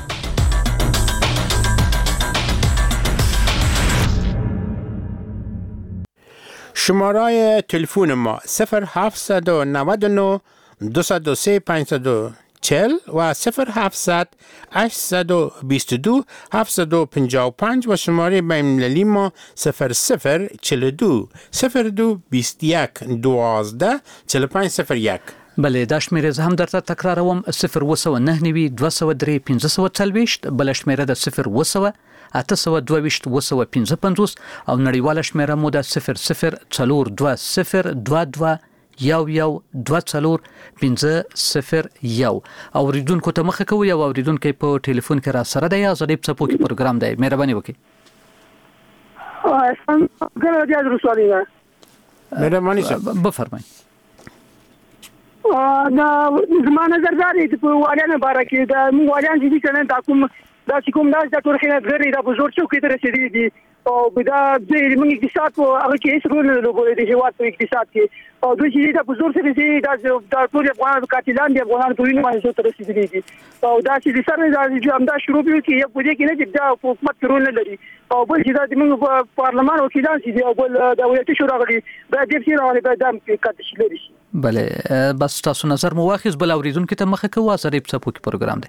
شماره تلفن ما صفر هفتصد و نود و نه دویست و سه پانصد و چهل و صفر هفتصد هشتصد و بیست و دو هفتصد و پنجاه و پنج و شماره بین‌المللی ما صفر صفر چهل و دو صفر دو بیست و یک دوازده چهل و پنج صفر یک. بله دا شمیره زه هم درته تکراروم صفر و سوه نه نوي دوه سوه درې پنځه سوه څلوېښت بله شمیره د صفر و سوه اته سوه دوه ویشت اوه سوه پنځه پنځوس او نړیواله شمیره مو د صفر صفر څلور دوه صفر دوه دوه یو یو دوه څلور پنځه صفر یو. اوریدونکو ته مخه کوو یو اوریدونکی په ټلیفون کې را سره دی ازادي څپو کې پروګرام دی مهرباني وکړئ. ګل دی رسولي ده مهرباني صاحب بفرمایئ. دا زمانه زرداري په والیانو باره کې دا موږ والیان چې کنه دا کوم دا چې کوم دا تورخینه غری دا په زور چوکې تر رسیدي دي او بدا د موږ اقتصاد په هغه کې هیڅ رول نه لګولې د هیواد په اقتصاد کې او دوی چې دا په زور سره دي دا د ټول افغان قاتلان دي افغانان په وینو باندې تر رسیدلي دي او دا چې سره دا هم دا شروع کیږي چې یو پدې کې نه چې دا حکومت رول نه لري او بل چې دا د موږ په پارلمان وکیلان چې او بل د ولایتي شورا غړي دا د فیر باندې به دم کې کټ شي لري. بله بس تاسو نظر مو واخیز بل اوریدونکو ته مخه کوو ازادي څپو کې پروګرام دی.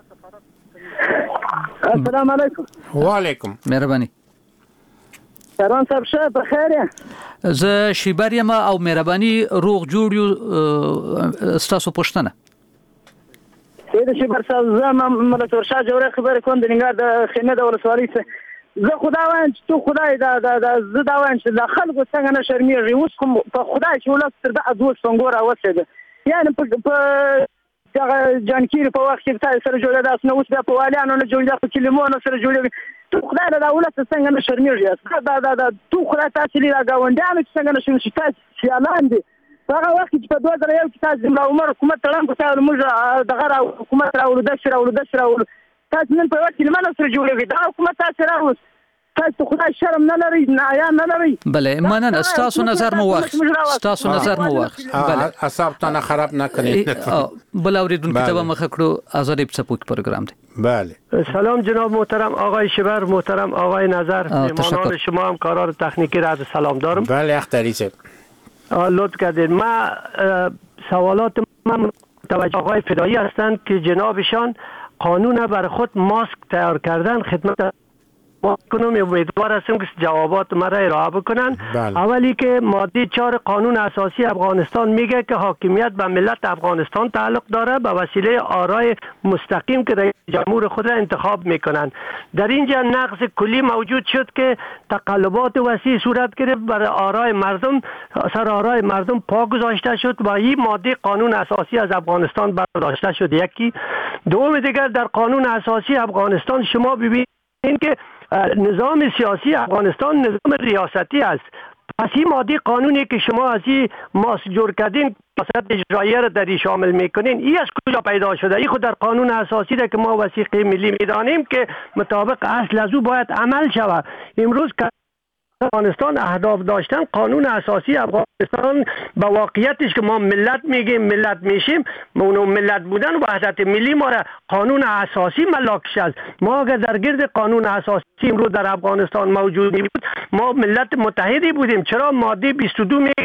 السلام علیکم. وعلیکم. مهرباني. سلام صاحب شه بخیر. زه شیبر یم او مهرباني روغ جوړ یو ستاسو پوښتنه. سید شیبر صاحب زه ملت ورشاه جوړه خبره کوم د نګار د خینه د ولسوالۍ څخه. زه خدای وایم چې تو خدای دا دا زه دا وایم چې د خلکو څنګه نه شرمېږي اوس کوم په خدای چې ولس تر د ادوس څنګه راوځي یعنی په دغه جانکیر په وخت کې تاسو سره جوړه ده نو اوس بیا په والیانو نه جوړه په کلمونو سره جوړه تو خدای دا ولس څنګه نه شرمېږي دا دا دا تو خدای تاسو لري غونډانو څنګه نه شرمېږي تاسو خیالان دي هغه وخت چې په دوه زره یو کې تاسو د عمر حکومت تړم کو تاسو موږ دغه حکومت راوړو د شراولو د شراولو تاسو نن په وخت کې لمنه سره جوړوي دا حکومت تاسو راوړو تاسو خدای شرم نه لري نه یا نه لري. بله مننه ستاسو نظر مو واخ ستاسو نظر مو واخ بله اعصابتان خراب نکنید. بل اوریدونکو ته مخه کړو ازادي څپو کې پروګرام دی. بله سلام جناب محترم آقای شیبر محترم آقای نظر مهمانان شما هم کارار تکنیکی را سلام دارم. بله اختری صاحب لطف کردید. ما سوالات من توجه آقای فدایی هستند که جنابشان قانون بر خود ماسک تیار کردن خدمت ما کنم امیدوار هستم که جوابات مرا ارائه بکنن. بله. اولی که ماده چهار قانون اساسی افغانستان میگه که حاکمیت به ملت افغانستان تعلق داره به وسیله آرای مستقیم که رئیس جمهور خود را انتخاب میکنن. در اینجا نقص کلی موجود شد که تقلبات وسیع صورت گرفت، برای آرای مردم سر آرای مردم پا گذاشته شد و این ماده قانون اساسی از افغانستان برداشته شد. یکی دوم دیگر در قانون اساسی افغانستان شما ببینید که نظام سیاسی افغانستان نظام ریاستی است. پس این ماده قانونی که شما از این ماس جور کردین وسط اجراییه را در این شامل میکنین، این از کجا پیدا شده؟ این خود در قانون اساسی را که ما وثیقه ملی میدانیم که مطابق اصل از او باید عمل شود. امروز که افغانستان اهداف داشتن، قانون اساسی افغانستان با واقعیتش که ما ملت میگیم ملت میشیم، اونو ملت بودن وحدت ملی ما را قانون اساسی ملاکش است. ما اگر در گرد قانون اساسی امروز در افغانستان موجود بود، ما ملت متحدی بودیم. چرا ماده بیست و دو میگه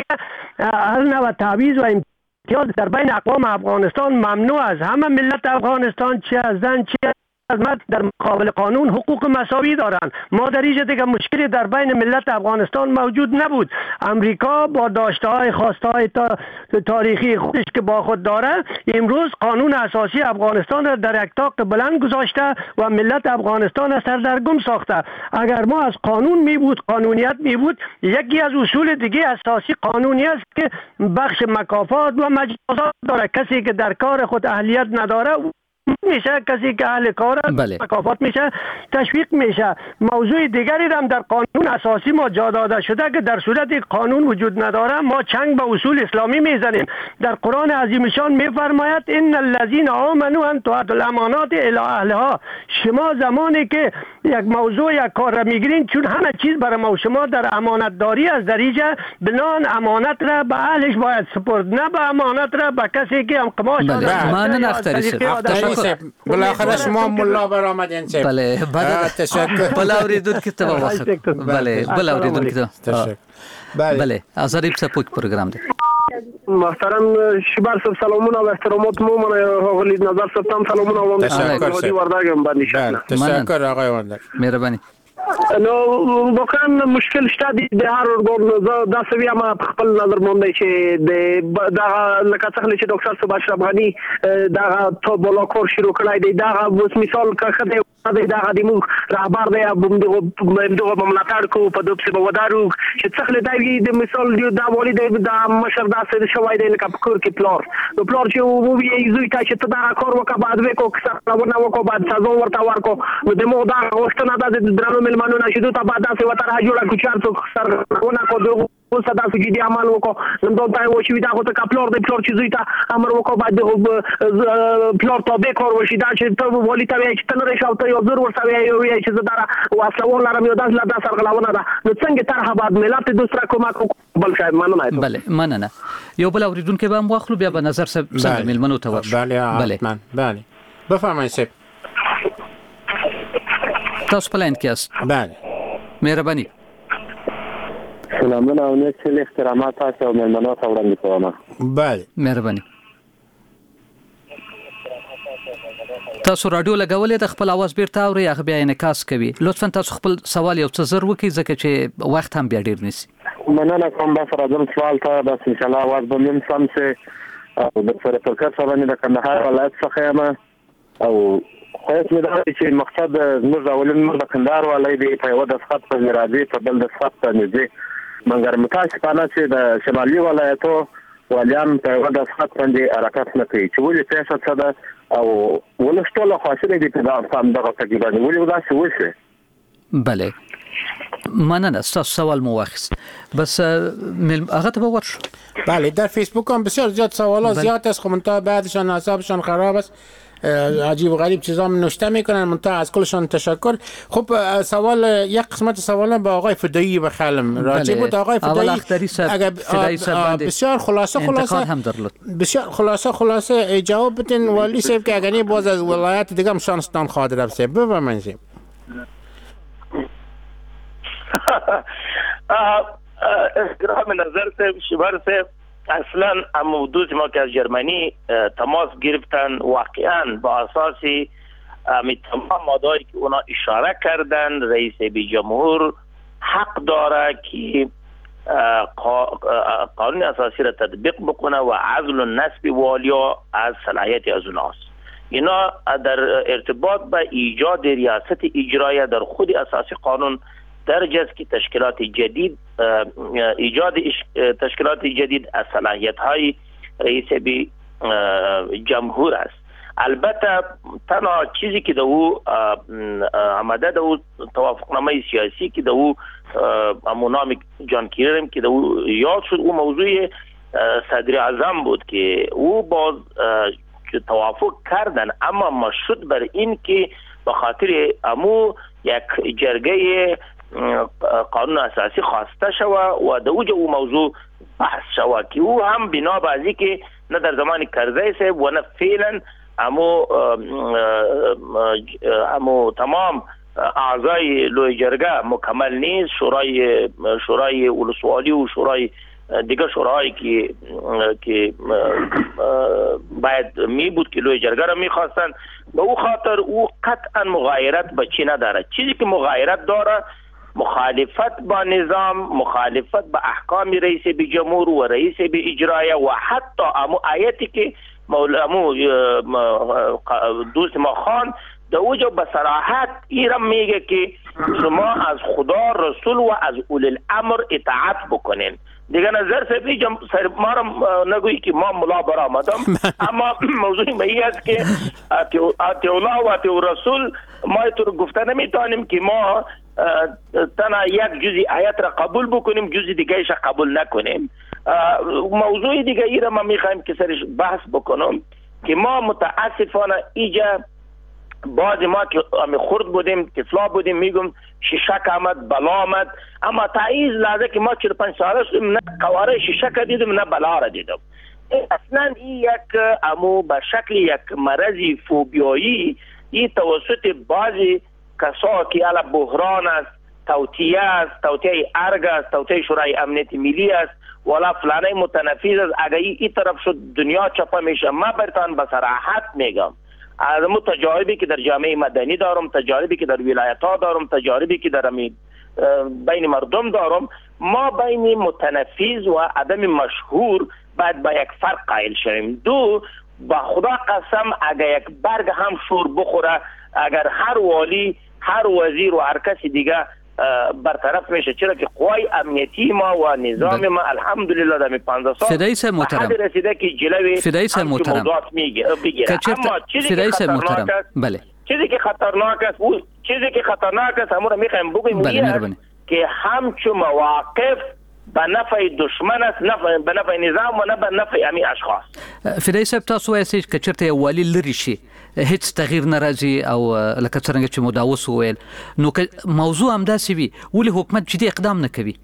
هر نوع تعویض و امتیاز در بین اقوام افغانستان ممنوع است. همه ملت افغانستان چه از زن چه از مرد در مقابل قانون حقوق مساوی دارند. ما در اینجا دیگه مشکلی در بین ملت افغانستان موجود نبود. امریکا با داشته های خواسته های تا تاریخی خودش که با خود داره، امروز قانون اساسی افغانستان را در یک طاق بلند گذاشته و ملت افغانستان را سردرگم ساخته. اگر ما از قانون می بود، قانونیت می بود، یکی از اصول دیگه اساسی قانونی است که بخش مکافات و مجازات داره. کسی که در کار خود اهلیت نداره میشه، کسی که اهل کار بله. مکافات میشه، تشویق میشه. موضوع دیگری هم در قانون اساسی ما جا داده شده که در صورت قانون وجود نداره ما چنگ به اصول اسلامی میزنیم. در قرآن عظیم شان میفرماید ان الذين آمنوا ان تؤدوا الامانات الى اهلها. شما زمانی که یک موضوع یک کار را میگیرین، چون همه چیز برای ما شما در امانت داری از دریجه بنان امانت را به اهلش باید سپرد، نه به امانت را به کسی که هم قماش بله. من نختاری بالاخره شما ملا برآمدین چه؟ بله بله تشکر. بله اوریدون که تبا وقت بله بله اوریدون که تشکر. بله بله آزادی سپوک پروگرام ده. محترم شبار صاحب سلامونه و احترامات مو من هغلی نظر صاحب تام سلامونه و تشکر ورداګم باندې شکر. تشکر آقای ورداګ. مهرباني. نو واقعا مشکل شته د هر ورګور دا سوي ما خپل نظر مونږ چې د دا لکه څنګه چې ډاکټر صاحب اشرف غنی دا ته بلاکور شروع کړی دی، دا اوس مثال که خدای دا د موږ رهبر دی دغه مملکت کو په دوب څه ودارو چې څنګه دا د مثال دی دا ولی دا مشر دا سره شوی دی لکه کور کې پلار نو پلار چې وو یې زوی ته چې ته دا کار وکړه بعد وکړو که څه نه وکړو بعد سزا ورته ورکو نو د مو دا وختونه د درنو ملمنو نشو ته بعد څه وته را جوړه کو چار څو سرونه کو دغه اوس دا چې دی عمل وکړو نو دا ته و چې دا خو ته پلار دی پلار چې زوی ته امر وکړو بعد پلار ته به کار وشي دا چې ته ولی ته چې ته نه راځو یو زور ورته وی چې زدارا واسلو لارم یو داس لا سرغلاونه ده نو څنګه طرح بعد ملت دوسرا کومک بل شاید مننه. بله مننه. یو بل اوریدونکو به هم واخلو بیا به نظر څنګه ملمنو ته ورشو. بله بله بله بفرمایید سپ. تاسو په لاین کې است. بله مهرباني. سلامونه او نیک احترامات تاسو او ملمنو ته وړاندې کوم. بله مهرباني. تاسو رادیو لګولې د خپل आवाज بیرته اوري هغه بیا انعکاس کوي. لطفا تاسو خپل سوال یو څه زر وکړئ ځکه چې وخت هم بیا ډیر نسی. مننه کوم بس راځم سوال ته بس ان شاء الله आवाज به من سم سه او د سره پر کار سره د کندهار ولایت څخه یم او خو یې دا چې مقصد موږ اولین موږ د کندهار ولایت دی په یو د خط په راځي په بل د خط په نږدې منګر متاسفانه چې د شمالي ولایتو ولیان په یو د خط باندې حرکت نه کوي چې ولې تاسو څه ده او ولستوله خاصه دي په دغه دغه تقریبا ولې دا څه وشه. بله مننه. تاسو سوال مو واخیست بس هغه ته ورشو. بله در فیسبوک هم بسیار زیاد سوالات زیاد است، خب منتها بعدشان حسابشان خراب است، عجیب و غریب چیزا نوشته میکنن، منتها از کلشان تشکر. خب سوال یک قسمت سوال با آقای فدایی بخلم راجع بود. آقای فدایی اگر بسیار خلاصه خلاصه بسیار خلاصه خلاصه جواب بدین ولی صاحب که اگر باز از ولایت دیگه هم شانستان خاطر بسه بفرمایید. احترام نظر صاحب شبار صاحب اصلا موضوع ما که از جرمنی تماس گرفتن واقعا با اساس امی تمام ماده‌ای که اونا اشاره کردن رئیس جمهور حق داره که قانون اساسی را تطبیق بکنه و عزل و نصب والیا از صلاحیت از اوناست. اینا در ارتباط به ایجاد ریاست اجرایی در خود اساسی قانون درج است که تشکیلات جدید ایجاد تشکیلات جدید از صلاحیت های رئیس جمهور است. البته تنها چیزی که دو آمده دو توافقنامه سیاسی که دو امو نام جان کیرم که دو یاد شد او موضوع صدر اعظم بود که او باز توافق کردن اما مشروط بر این که به خاطر امو یک جرگه قانون اساسی خواسته شود و در اوج او موضوع بحث شود که او هم بنا به ازی که نه در زمان کرزی صاحب و نه فعلا امو امو تمام اعضای لوی جرگه مکمل نیست. شورای شورای ولسوالی و شورای دیگه شورایی که که باید می بود که لوی جرگه را میخواستن به او خاطر او قطعا مغایرت به چی نداره. چیزی که مغایرت داره مخالفت با نظام، مخالفت با احکام رئیس جمهور و رئیس اجرایی و حتی امو آیتی که مولامو دوست ما خان در اوجا به صراحت ایرم میگه که شما از خدا رسول و از اول الامر اطاعت بکنین. دیگه نظر سبی جم سر ما را نگویی که ما ملا برآمدم اما موضوع این است که اطیع الله و اطیع رسول ما تو گفته نمیتونیم که ما تنها یک جزئی آیت را قبول بکنیم جزئی دیگه ایش قبول نکنیم. موضوع دیگه ای را ما میخوایم که سرش بحث بکنم که ما متاسفانه ایجا بعضی ما که خرد بودیم طفلا بودیم میگم شیشک آمد بلا آمد اما تایید لازه که ما چهل و پنج ساله شدیم نه قواره شیشک دیدم نه بلا را دیدم. اصلا این یک امو به شکل یک مرضی فوبیایی این توسط بعضی کسا که علا بحران است، توطیه است، توطیه ارگ است، توطیه شورای امنیت ملی است ولا فلانه متنفیذ است. اگر این طرف شد دنیا چپا میشه. ما برتان به صراحت میگم از مو تجاربی که در جامعه مدنی دارم، تجاربی که در ولایت ها دارم، تجاربی که در بین مردم دارم، ما بین متنفیذ و عدم مشهور باید با یک فرق قائل شویم. دو با خدا قسم اگر یک برگ هم شور بخوره، اگر هر والی هر وزیر و هر کسی دیگه برطرف میشه، چرا که قوای امنیتی ما و نظام ما الحمدلله در پانزده سال فدایی صاحب محترم حد رسیده که جلوی فدایی صاحب محترم بگیره. اما چیزی که خطرناک است بله چیزی که خطرناک است او چیزی که خطرناک است همون میخوایم بگیم بله که همچو مواقف به نفع دشمن است، نفع به نفع نظام و نه به نفع امی اشخاص. فدایی صاحب تاسو وایئ چې چرته والی لري شي هیڅ تغییر ناراضي او لکه څنګه چې مداوس وویل نو که موضوع هم داسې وي ولې حکومت جدي اقدام نه کوي؟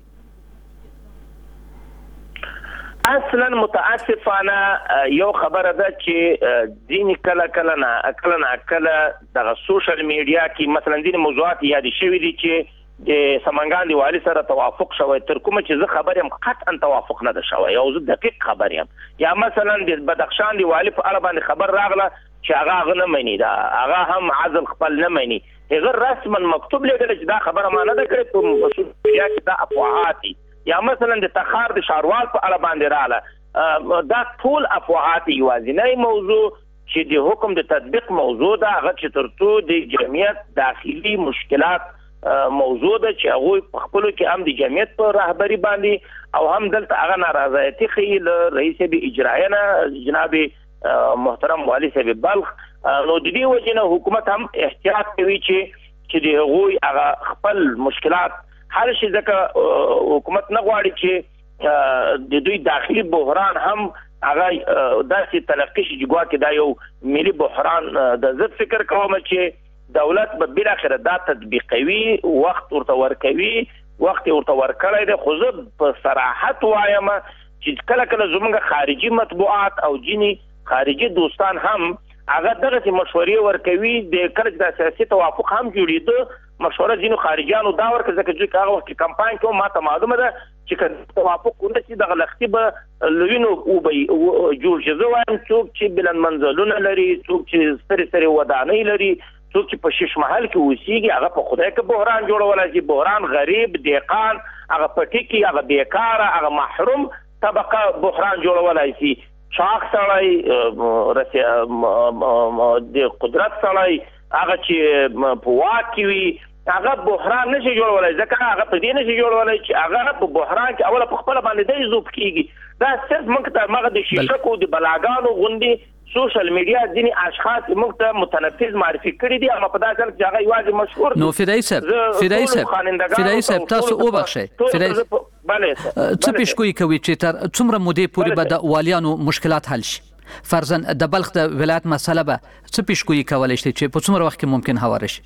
اصلا متاسفانه یو خبره ده چې دین کله کله نه کله نه کله د سوشل میډیا کې مثلا دین موضوعات یاد شوي دي چې د سمنګان دی والی سره توافق شوی تر کومه چې زه خبر یم قطعا توافق نه ده شوی او زه دقیق خبر یم. یا مثلا د بدخشان دی والی په اړه باندې خبر راغله چې هغه هغه نه مني دا هغه هم عزل خپل نه مني هغه رسما مکتوب لګل چې دا خبره ما نه ده کړې په مسؤل یا چې دا افواهات. یا مثلا د تخار د شاروال په اړه باندې رااله دا ټول افواهات یوازینی موضوع چې د حکم د تطبیق موضوع ده هغه چې ترڅو د جمعیت داخلي مشکلات موضوع ده چې هغه په خپل کې هم د جمعیت په رهبری باندې او هم دلته هغه نارضایتي خیل رئیس اجرایی نه جناب محترم والی صاحب بلخ نو د دې وجه نه حکومت هم احتیاط کوي چې چې د هغه هغه خپل مشکلات حل شي. ځکه حکومت نه غواړي چې د دوی داخلي بحران هم هغه داسې تلقي شي چې ګواکې دا یو ملي بحران د زه فکر کوم چې دولت به بالاخره دا تطبیقوي وخت ورته ورکوي وخت ورته ورکړی دی. خو زه په صراحت وایم چې کله کله زموږ خارجي مطبوعات او ځینې خارجي دوستان هم هغه دغه مشورې ورکوي د کله چې د سیاسي توافق هم جوړېده مشوره ځینو خارجيانو دا ورکړه ځکه چې هغه وخت کمپاین کوم ما ته معلومه ده چې کله توافق ونه شي دغه لختي به لوینو او به جوړ شي. زه وایم څوک چې بلند منزلونه لري، څوک چې سترې سترې ودانۍ لري، څوک چې په شیش محل کې اوسېږي هغه په خدای کې بحران جوړولای شي. بحران غریب دیقان هغه پټي کې هغه بیکاره هغه محروم طبقه بحران جوړولای شي. چاق سړی د قدرت سړی هغه چې په واک کې وي هغه بحران نشي جوړولای ځکه هغه په دې نشي جوړولای چې هغه په بحران کې اوله په خپل باندې دی زوب کیږي. دا صرف موږ ته مغه د شیشکو د بلاګانو غوندي سوشل میډیا ځینی اشخاص موږ ته متنفذ معرفي کړي دي اما په دا ځل چې هغه یوازې مشهور نو فدای صاحب فدای صاحب فدای صاحب تاسو او بخښئ فدای بله څه پیشګویي کوي چې تر څومره مودې پورې به د والیانو مشکلات حل شي؟ فرضاً د بلخ د ولایت مسله به څه پیشګویي کولی شي چې په څومره وخت کې ممکن هواره شي؟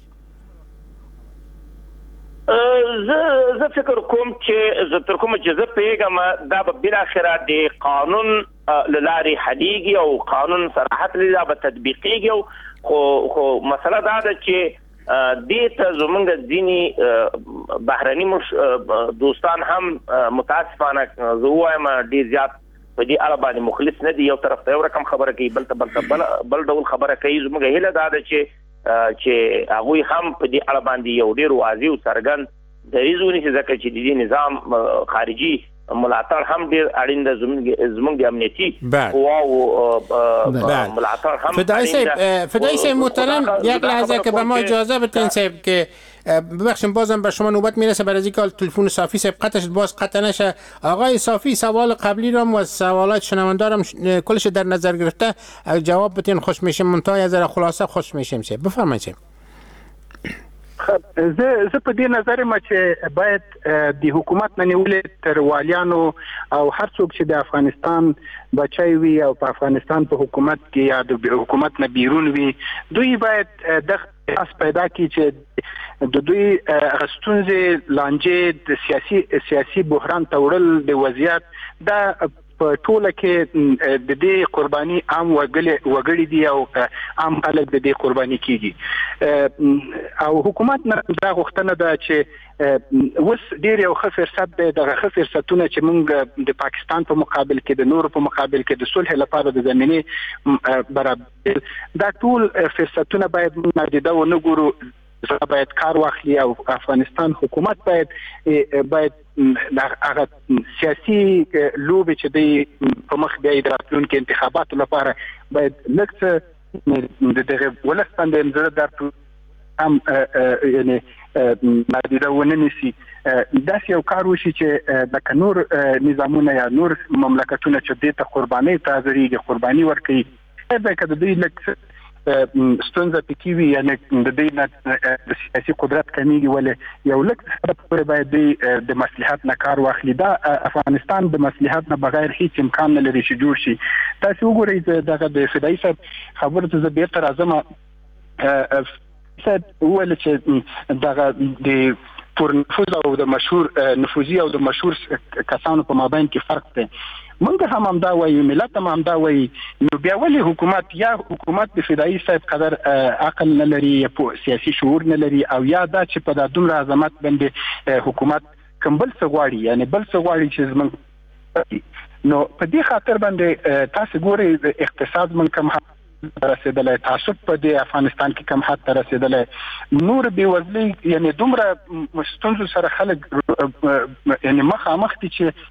زه زه فکر کوم چې زه تر کومه چې زه پوهېږم دا به بالاخره د قانون له لارې حلیږي او قانون صراحت له به تطبیقېږي. خو خو مسله دا ده چې دې ته زمونږ ځینې بهرني دوستان هم متاسفانه زه ووایم ډېر زیات په دې اړه باندې مخلص نه دي. یو طرف ته یو رقم خبره کوي بل ته بل بل ډول خبره کوي. زموږ هیله دا ده چې چې هغوی هم په دې اړه باندې یو ډېر واضح او څرګند دریځ ونیسي ځکه چې د دې نظام خارجي ملاتړ هم ډېر اړین ده. زموږ د امنیتي قواو ملاتړ هم فدای صاحب فدای صاحب محترم یک لحظه که به ما اجازه بدین صاحب که ببخشید بازم به شما نوبت میرسه برای از اینکه تلفن صافی صاحب قطع شد باز قطع نشه. آقای صافی سوال قبلی رو و سوالات شنونده رو کلش در نظر گرفته جواب بدین خوش میشیم منتها از ذره خلاصه خوش میشیم صاحب بفرمایید صاحب. خب زه زه په دې نظر ما چې باید د حکومت نه نیولې تر والیانو او هر څوک چې د افغانستان بچای وي او په افغانستان په حکومت کې یا د حکومت نه بیرون وي دوی باید د احساس پیدا کړي چې د دوی غستونځې لانجې د سیاسي سیاسي بحران تورل د وضعیت دا په ټوله کې د دې قرباني عام وګړي وګړي دي او عام خلک د دې قرباني کیږي او حکومت نه دا غوښتنه ده چې وس ډیر یو ښه فرصت دی دغه ښه فرصتونه چې موږ د پاکستان په مقابل کې د نورو په مقابل کې د صلح لپاره د زمینه برابر دا ټول فرصتونه باید موږ نادیده ونه ګورو. باید کار واخلي او افغانستان حکومت باید باید هغه سیاسي لوبې چې دی په مخ دی د راتلونکي انتخاباتو لپاره باید لږ څه د دغه ولس باندې نظر درکړو هم یعنی نادیده ونه نیسي. داسې یو کار وشي چې لکه نور نظامونه یا نور مملکتونه چې دې ته قربانۍ ته حاضرېږي قرباني ورکوي باید که د دوی لږ ستونزه پکې وي یعنی د دې نه د سیاسي قدرت کمیږي ولې یو لږ سره پورې باید د مصلحت نه کار واخلي. دا افغانستان د مصلحت نه بغیر هیڅ امکان نه لري چې جوړ شي. تاسو وګورئ دغه د فدای صاحب خبره ته زه بیرته راځم. صاحب وویل چې دغه د پر نفوذ او د مشهور نفوذي او د مشهور کسانو په مابین کې فرق دی. موږ هم همدا وایو ملت هم همدا وایي نو بیا ولې حکومت یا حکومت د فدایي صاحب قدر عقل نه لري یا سیاسي شعور نه لري او یا دا چې په دا دومره عظمت باندې حکومت کوم بل څه غواړي یعنی بل څه غواړي چې زموږ نو په دې خاطر باندې تاسو ګورئ د اقتصاد من کم رسیدلای تعصب په دې افغانستان کې کم حد ته رسیدلای نور بې وزلي یعنی دومره ستونزو سره خلک یعنی مخامخ دي چې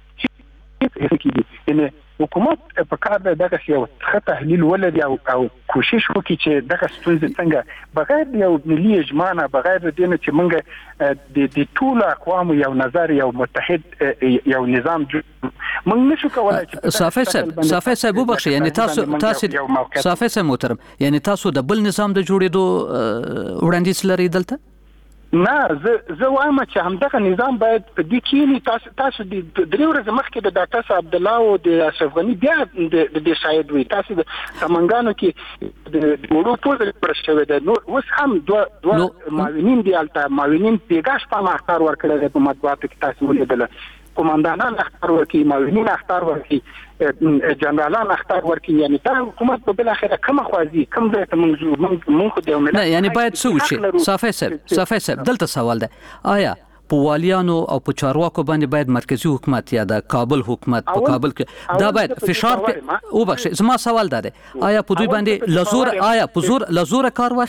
یعنی حکومت په کار دی دغه یو ښه تحلیل ولري او او کوشش وکړي چې دغه ستونزې څنګه بغیر د یو ملي اجماع نه بغیر د دې نه چې موږ د د ټولو اقوامو یو نظر یو متحد یو نظام موږ نشو کولای چې صافی صاحب صافی صاحب وبخښئ یعنی تاسو تاسو صافی صاحب محترم یعنی تاسو د بل نظام د جوړېدو وړاندیز لرئ دلته؟ نه زه زه وایم چې همدغه نظام باید په دې کې تاسو تاسو د درې ورځې مخکې د ډاکټر صاحب عبدالله او د اشرف غني بیا د دې شاهد وي تاسو د سمنګانو کې د وړو پوزل پر شوی دی نو اوس هم دوه دوه معاونین دی البته معاونین پیګاش په اختار ورکړل د مطبوعاتو کې تاسو ولیدل قوماندانان اختار ورکړي معاونین اختار ورکړي جنرالان اختار ورکړي یعنی دا حکومت په بل اخره کوم خوازي کوم ځای ته موږ موږ خو د نه یعنی باید څه وشي صافی صاحب صافی صاحب دلته سوال ده آیا په والیانو او په چارواکو باندې باید مرکزی حکومت یا د کابل حکومت په کابل کې دا باید فشار او بخښ زما سوال ده آیا په دوی باندې لزور آیا په زور لزور کار واخلي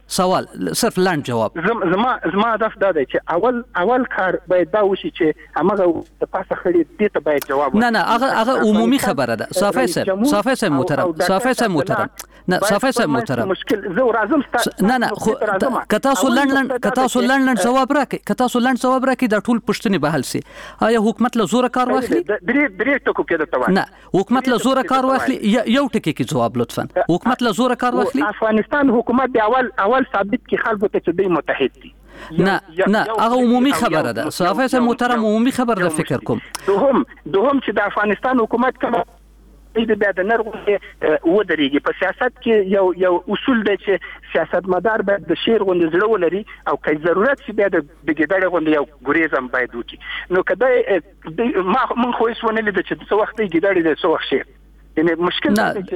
سوال صرف لاند جواب. زما زما هدف دا دی چې اول اول کار باید دا وشي چې هغه د پاسه خړې دې ته باید جواب نه نه هغه هغه عمومي خبره ده. صافی صاحب صافی صاحب محترم صافی صاحب محترم نه صافی صاحب محترم مشکل زه راځم نه نه خو کتا سو لندن کتا سو لندن جواب راکې کتا سو لندن جواب راکې د ټول پښتني بحال سي. آیا حکومت له زور کار واخلي؟ درې درې ټکو کې د توان نه حکومت له زور کار واخلي یو ټکی کې جواب لطفا. حکومت له زور کار واخلي؟ افغانستان حکومت دی اول اول ثابت کی خلکو ته چې دوی متحد دي. نه نه هغه عمومي خبره ده. صافی صاحب محترم عمومي خبره ده فکر کوم. دوهم دوهم چې د افغانستان حکومت کوم د بیا د نرغه و درېږي په سیاست کې یو یو اصول دی چې سیاستمدار باید د شیر غوندې زړه ولري او که ضرورت شي بیا د ګیدړې غوندې یو ګریزم باید وکړي. نو که ما من خو هېڅ ونه لیده چې څه وخت دی ګیدړې دی څه وخت شیر. یعنې مشکل دا دی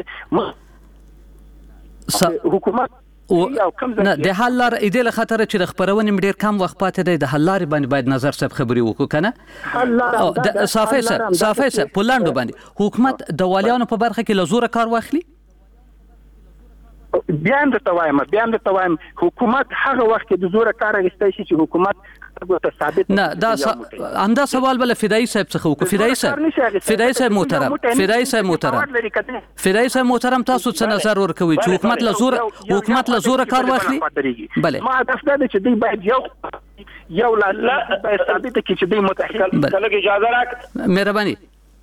چې حکومت نه د حل لار ایدل خطر چې د خبرونې ډیر کم وخت پاتې دی. د حل لار باندې باید نظر صاحب خبري وکړو کنه. د صافی صاحب صافی صاحب پولاندو باندې حکومت د والیانو په برخه کې لزور کار واخلي. بیا هم درته وایم بیا هم درته وایم حکومت هغه وخت کې د زور کار اخیستی شي چې حکومت نه دا همدا سوال بل فدایي صاحب څخه وکړو. فدایي صاحب فدایي صاحب محترم فدایي صاحب محترم فدایي صاحب محترم تاسو څه نظر ورکوي چې حکومت له زور حکومت له زور کار واخلي؟ بله ما هدف دا دی چې دوی باید یو یو لا باید ثابت کړي چې دوی متحد. کله اجازه راک مهرباني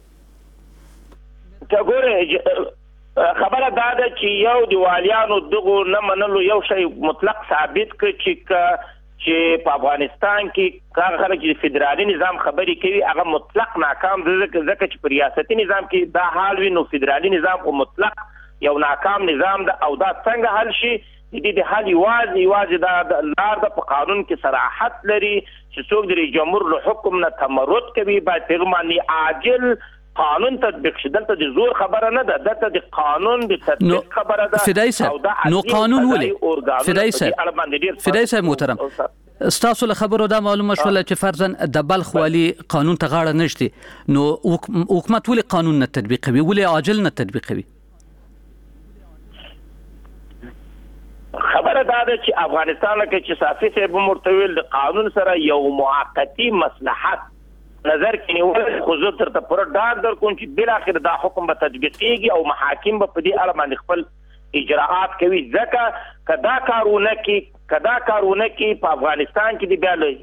ته ګوره خبره دا ده چې یو د والیانو دغو نه منلو یو شی مطلق ثابت کړي چې چې په افغانستان کې هغه خلک چې فدرالي نظام خبرې کوي هغه مطلق ناکام دي ځکه چې په ریاستي نظام کې دا حال وي. نو فدرالي نظام او مطلق یو ناکام نظام ده او دا څنګه حل شي؟ د دې د حل یوازې یوازې دا لار ده په قانون کې صراحت لري چې څوک د رئیس جمهور له حکم نه تمرد کوي باید په باندې عاجل قانون تطبیق شي. دلته د زور خبره نه ده دلته د قانون د تطبیق خبره ده. فدایي صاحب نو قانون ولې فدایي صاحب فدایي صاحب محترم ستاسو له خبرو دا معلومه شوله چې فرضاً د بلخ والی قانون ته غاړه نشته نو حکومت ولې قانون نه تطبیق کوي ولې عاجل نه تطبیق کوي؟ خبره دا ده چې افغانستان کې چې صافی صاحب مرتویل د قانون سره یو موقتی مصلحت نظر کې نیول خو زه ترته پوره ډاډ درکوم چې بالاخره دا حکم به تطبیقېږي او محاکم به په دې اړه باندې خپل اجراءات کوي. ځکه که دا کارونه کې که دا کارونه کې په افغانستان کې د بیا له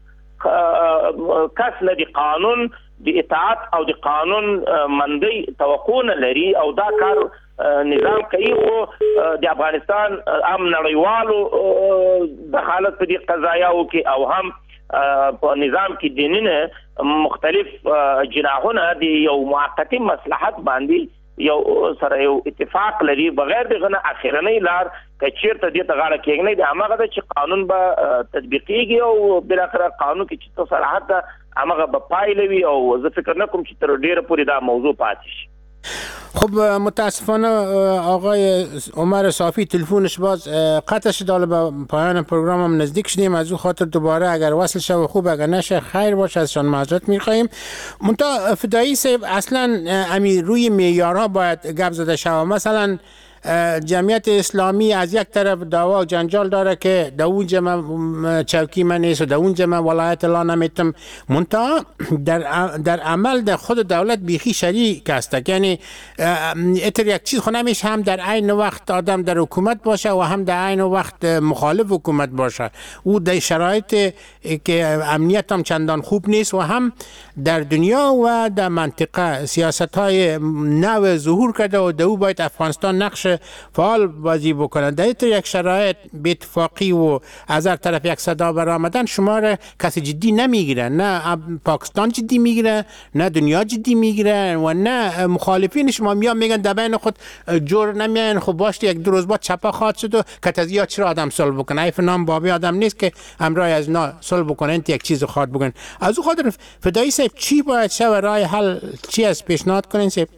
هېڅ کس نه د قانون د اطاعت او د قانون مندۍ توقع نه لري او دا کار نظام کوي خو د افغانستان هم نړیوالو دخالت په دې قضایاو کې او هم په نظام کې دینونه مختلف جناحونه د یو موقتی مصلحت باندې یو سره یو اتفاق لري بغیر دغه نه اخرنۍ لار که چیرته دې ته غاړه کېږنی د هماغه ده چې قانون به تطبیقېږي او بالاخره قانون کې چې صراحت ده هماغه به پایله وي او زه فکر نه کوم چې تر ډېره پورې دا موضوع پاتې شي. خب متاسفانه آقای عمر صافی تلفنش باز قطع شد. حالا به پایان پروگرام هم نزدیک شدیم از او خاطر دوباره اگر وصل شد خوب اگر نشه خیر باشه ازشان معذرت میخواهیم. منتها فدایی صاحب اصلا امی روی معیارها باید گپ زده شود. مثلا جمعیت اسلامی از یک طرف دعوا و جنجال داره که در اونجا من چوکی من نیست و در اونجا من ولایت لا نمیتم. منتها در در عمل در خود دولت بیخی شریک است. یعنی اتر یک چیز خو نمیشه هم در عین وقت آدم در حکومت باشه و هم در عین وقت مخالف حکومت باشه. او در شرایط که امنیت هم چندان خوب نیست و هم در دنیا و در منطقه سیاست های نو ظهور کرده و در او باید افغانستان نقش فعال بازی بکنن. در یک شرایط بی اتفاقی و از هر طرف یک صدا برآمدن شما را کسی جدی نمیگیره. نه پاکستان جدی میگیره نه دنیا جدی میگیره و نه مخالفین شما میان میگن در بین خود جور نمیان. خب باشه یک دو روز بعد چپا خواهد شد و کتازیا چرا آدم صلح بکنه؟ ایف نام بابی آدم نیست که امرای از نا صلح بکنه انت یک چیز خواهد بکنه. از او خاطر فدایی صاحب چی باید شو راه حل چی از پیشنهاد کنین صاحب؟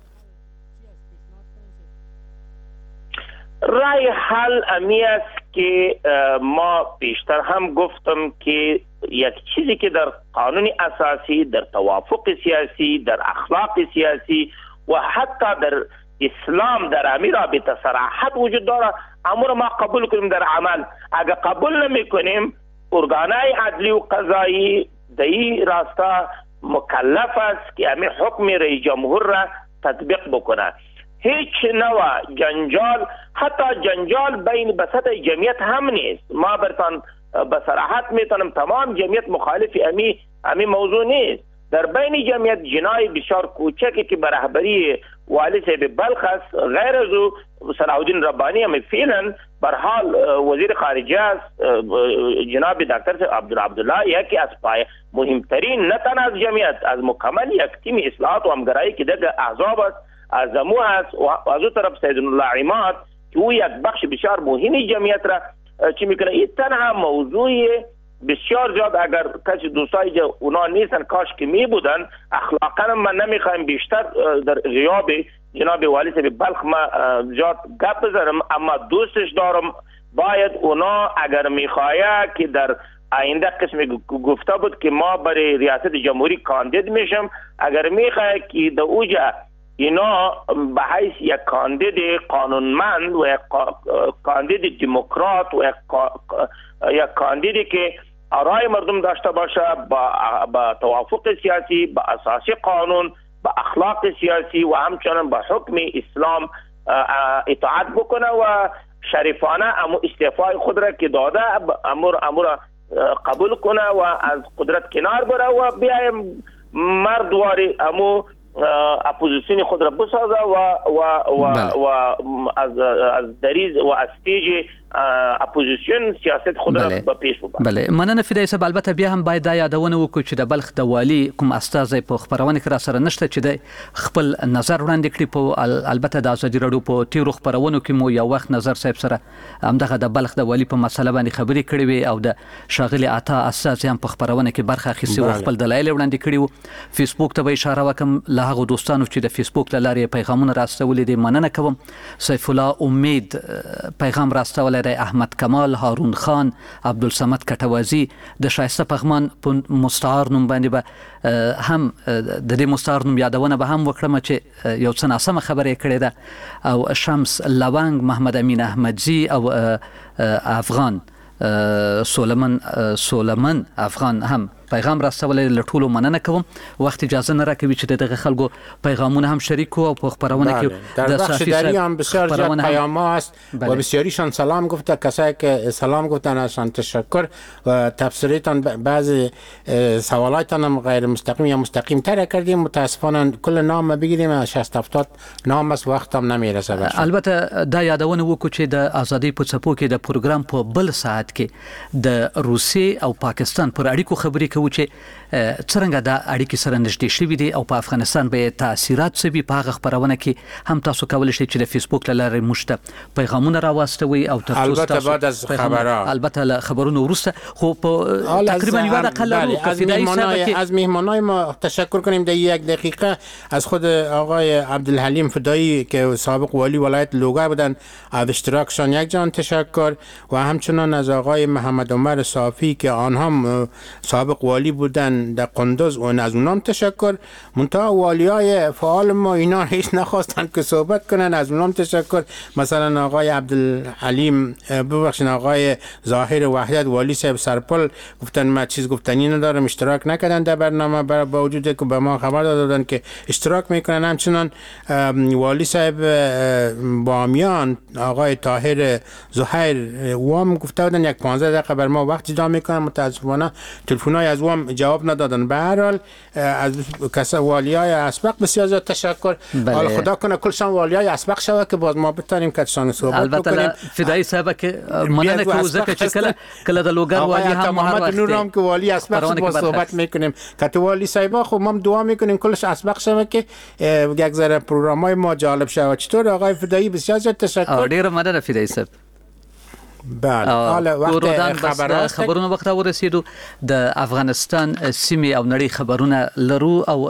رای حل امی است که ما بیشتر هم گفتم که یک چیزی که در قانون اساسی، در توافق سیاسی، در اخلاق سیاسی و حتی در اسلام در امیر رابطه صراحت وجود داره، امور ما قبول کنیم در عمل. اگر قبول نمیکنیم ارگانهای عدلی و قضایی در این راستا مکلف است که همین حکم رئیس جمهور را تطبیق بکنه. هیچ نوع جنجال، حتی جنجال بین بسط جمعیت هم نیست. ما برتان به صراحت میتونم تمام جمعیت مخالف امی امی موضوع نیست. در بین جمعیت جنای بسیار کوچکی که به رهبری والی صاحب بلخ است، غیر از او صلاح الدین ربانی هم فعلا بر حال وزیر خارجه است. جناب دکتر عبدالله یکی از پای مهمترین نه تنها از جمعیت، از مکمل یک تیم اصلاحات و همگرایی که در احزاب است، از امو است و از او طرف سید الله عماد که او یک بخش بسیار مهمی جمعیت را چی میکنه. این تنها موضوع بسیار زیاد اگر کسی دوستای اونا نیستن کاش که می بودن. اخلاقا من نمیخوایم بیشتر در غیاب جناب والی صاحب بلخ ما زیاد گپ بزنم، اما دوستش دارم. باید اونا اگر میخواه که در آینده قسم گفته بود که ما برای ریاست جمهوری کاندید میشم، اگر میخواه که در اوجا اینا به حیث یک کاندید قانونمند و یک کاندید دموکرات و یک کاندیدی که آرای مردم داشته باشه با, با توافق سیاسی، با اساسی قانون، با اخلاق سیاسی و همچنان با حکم اسلام اطاعت بکنه و شریفانه امو استعفای خود را که داده امور امور قبول کنه و از قدرت کنار بره و بیایم مردواری امو اپوزیسیون خود را بسازه و و و, و از از دریز و از استیج اپوزیسیون سیاست خود را به پیش ببره. بله، مننه فدای صاحب. البته بیا هم باید دا یادونه وکړو چې د بلخ د والی کوم استازی په خبرونه کې را سره نشته چې د خپل نظر وړاندې کړي. په البته د ازادي راډیو په تیرو خبرونو کې مو یو وخت نظر صاحب سره همدغه د بلخ د والی په مسله باندې خبرې کړې وي او د شاغلي عطا استازی هم په خبرونه کې برخه اخیستې او خپل دلایل وړاندې کړي وو. فیسبوک ته به اشاره وکم له هغه دوستانو چې د فیسبوک له لارې پیغامونه راستولې دي. مننه کوم. سیف الله امید پیغام راستولې دی. احمد کمال، هارون خان، عبدالصمد کټوازی د شایسته پغمان په مستعار نوم باندې به هم د دې مستعار نوم یادونه به هم وکړم چې یو څه ناسمه خبره کړې ده، او شمس لونګ، محمد امین احمدزی او افغان سولمن سولمن افغان هم پیغام راستولې. له ټولو مننه کوم. وخت اجازه نه راکوي چې دغه خلکو پیغامونه هم شریک کو او په خبرونه کې در بخش دری هم بسیار زیاد پیام است و بسیاریشان سلام گفته. کسایی که سلام گفتن ازشان تشکر و تفسیرتان بعضی سوالاتان هم غیر مستقیم یا مستقیم تر کردیم. متاسفانه کل نام بگیریم شصت هفتاد نام است، وقت هم نمیرسه بشه. البته دا یادونه وکړو چې د ازادي په څپو کې د پروګرام په بل ساعت کې د روسیې او پاکستان پر اړیکو خبرې کوو چې څنګه دا اړیکې سره نږدې شوي دي او په افغانستان به تاثیرات څه وي. په هغه خبرونه کې هم تاسو کولی شئ چې د فیسبوک له لارې موږ ته پیغامونه راواستوئ او تر څو البته بعد از خبرها البته له خبرونو وروسته خو په تقریبا یو دقیقه از مهمانای ما تشکر کنیم. در یک دقیقه از خود آقای عبدالحلیم فدایی که سابق والی ولایت لوگر بودن از اشتراکشان یک جان تشکر و همچنان از آقای محمد عمر صافی که آنها سابق والی بودن در قندوز و از اونام تشکر. منتها والیای فعال ما اینا هیچ نخواستن که صحبت کنن، از اونام تشکر. مثلا آقای عبدالحلیم ببخشید آقای ظاهر وحدت والی صاحب سرپل گفتن ما چیز گفتنی ندارم، اشتراک نکردن در برنامه با وجود که به ما خبر دادن که اشتراک میکنن. همچنان والی صاحب بامیان آقای طاهر زهیر وام گفته بودن یک پانزده دقیقه بر ما وقت جدا میکنن. متاسفانه تلفن‌های از وام جواب ندادن. به هر حال از کسا والیای اسبق بسیار زیاد تشکر. حالا خدا کنه کلشان والیای اسبق شوه که باز ما بتونیم کاتشان صحبت بکنیم. البته فدای صاحب که مننه که زکه چې کله کله د لوګر والی هم محمد نورم که والی اسبق با صحبت میکنیم. که والی صاحب خو ما دعا میکنیم کلش اسبق شوه که یک ذره پروگرامای ما جالب شوه. چطور آقای فدایی؟ بسیار زیاد تشکر. ډیر مننه فدای صاحب. بله، حالا وقت خبرونه خبرونه وخت ورسېدو. د افغانستان سیمې او نړۍ خبرونه لرو او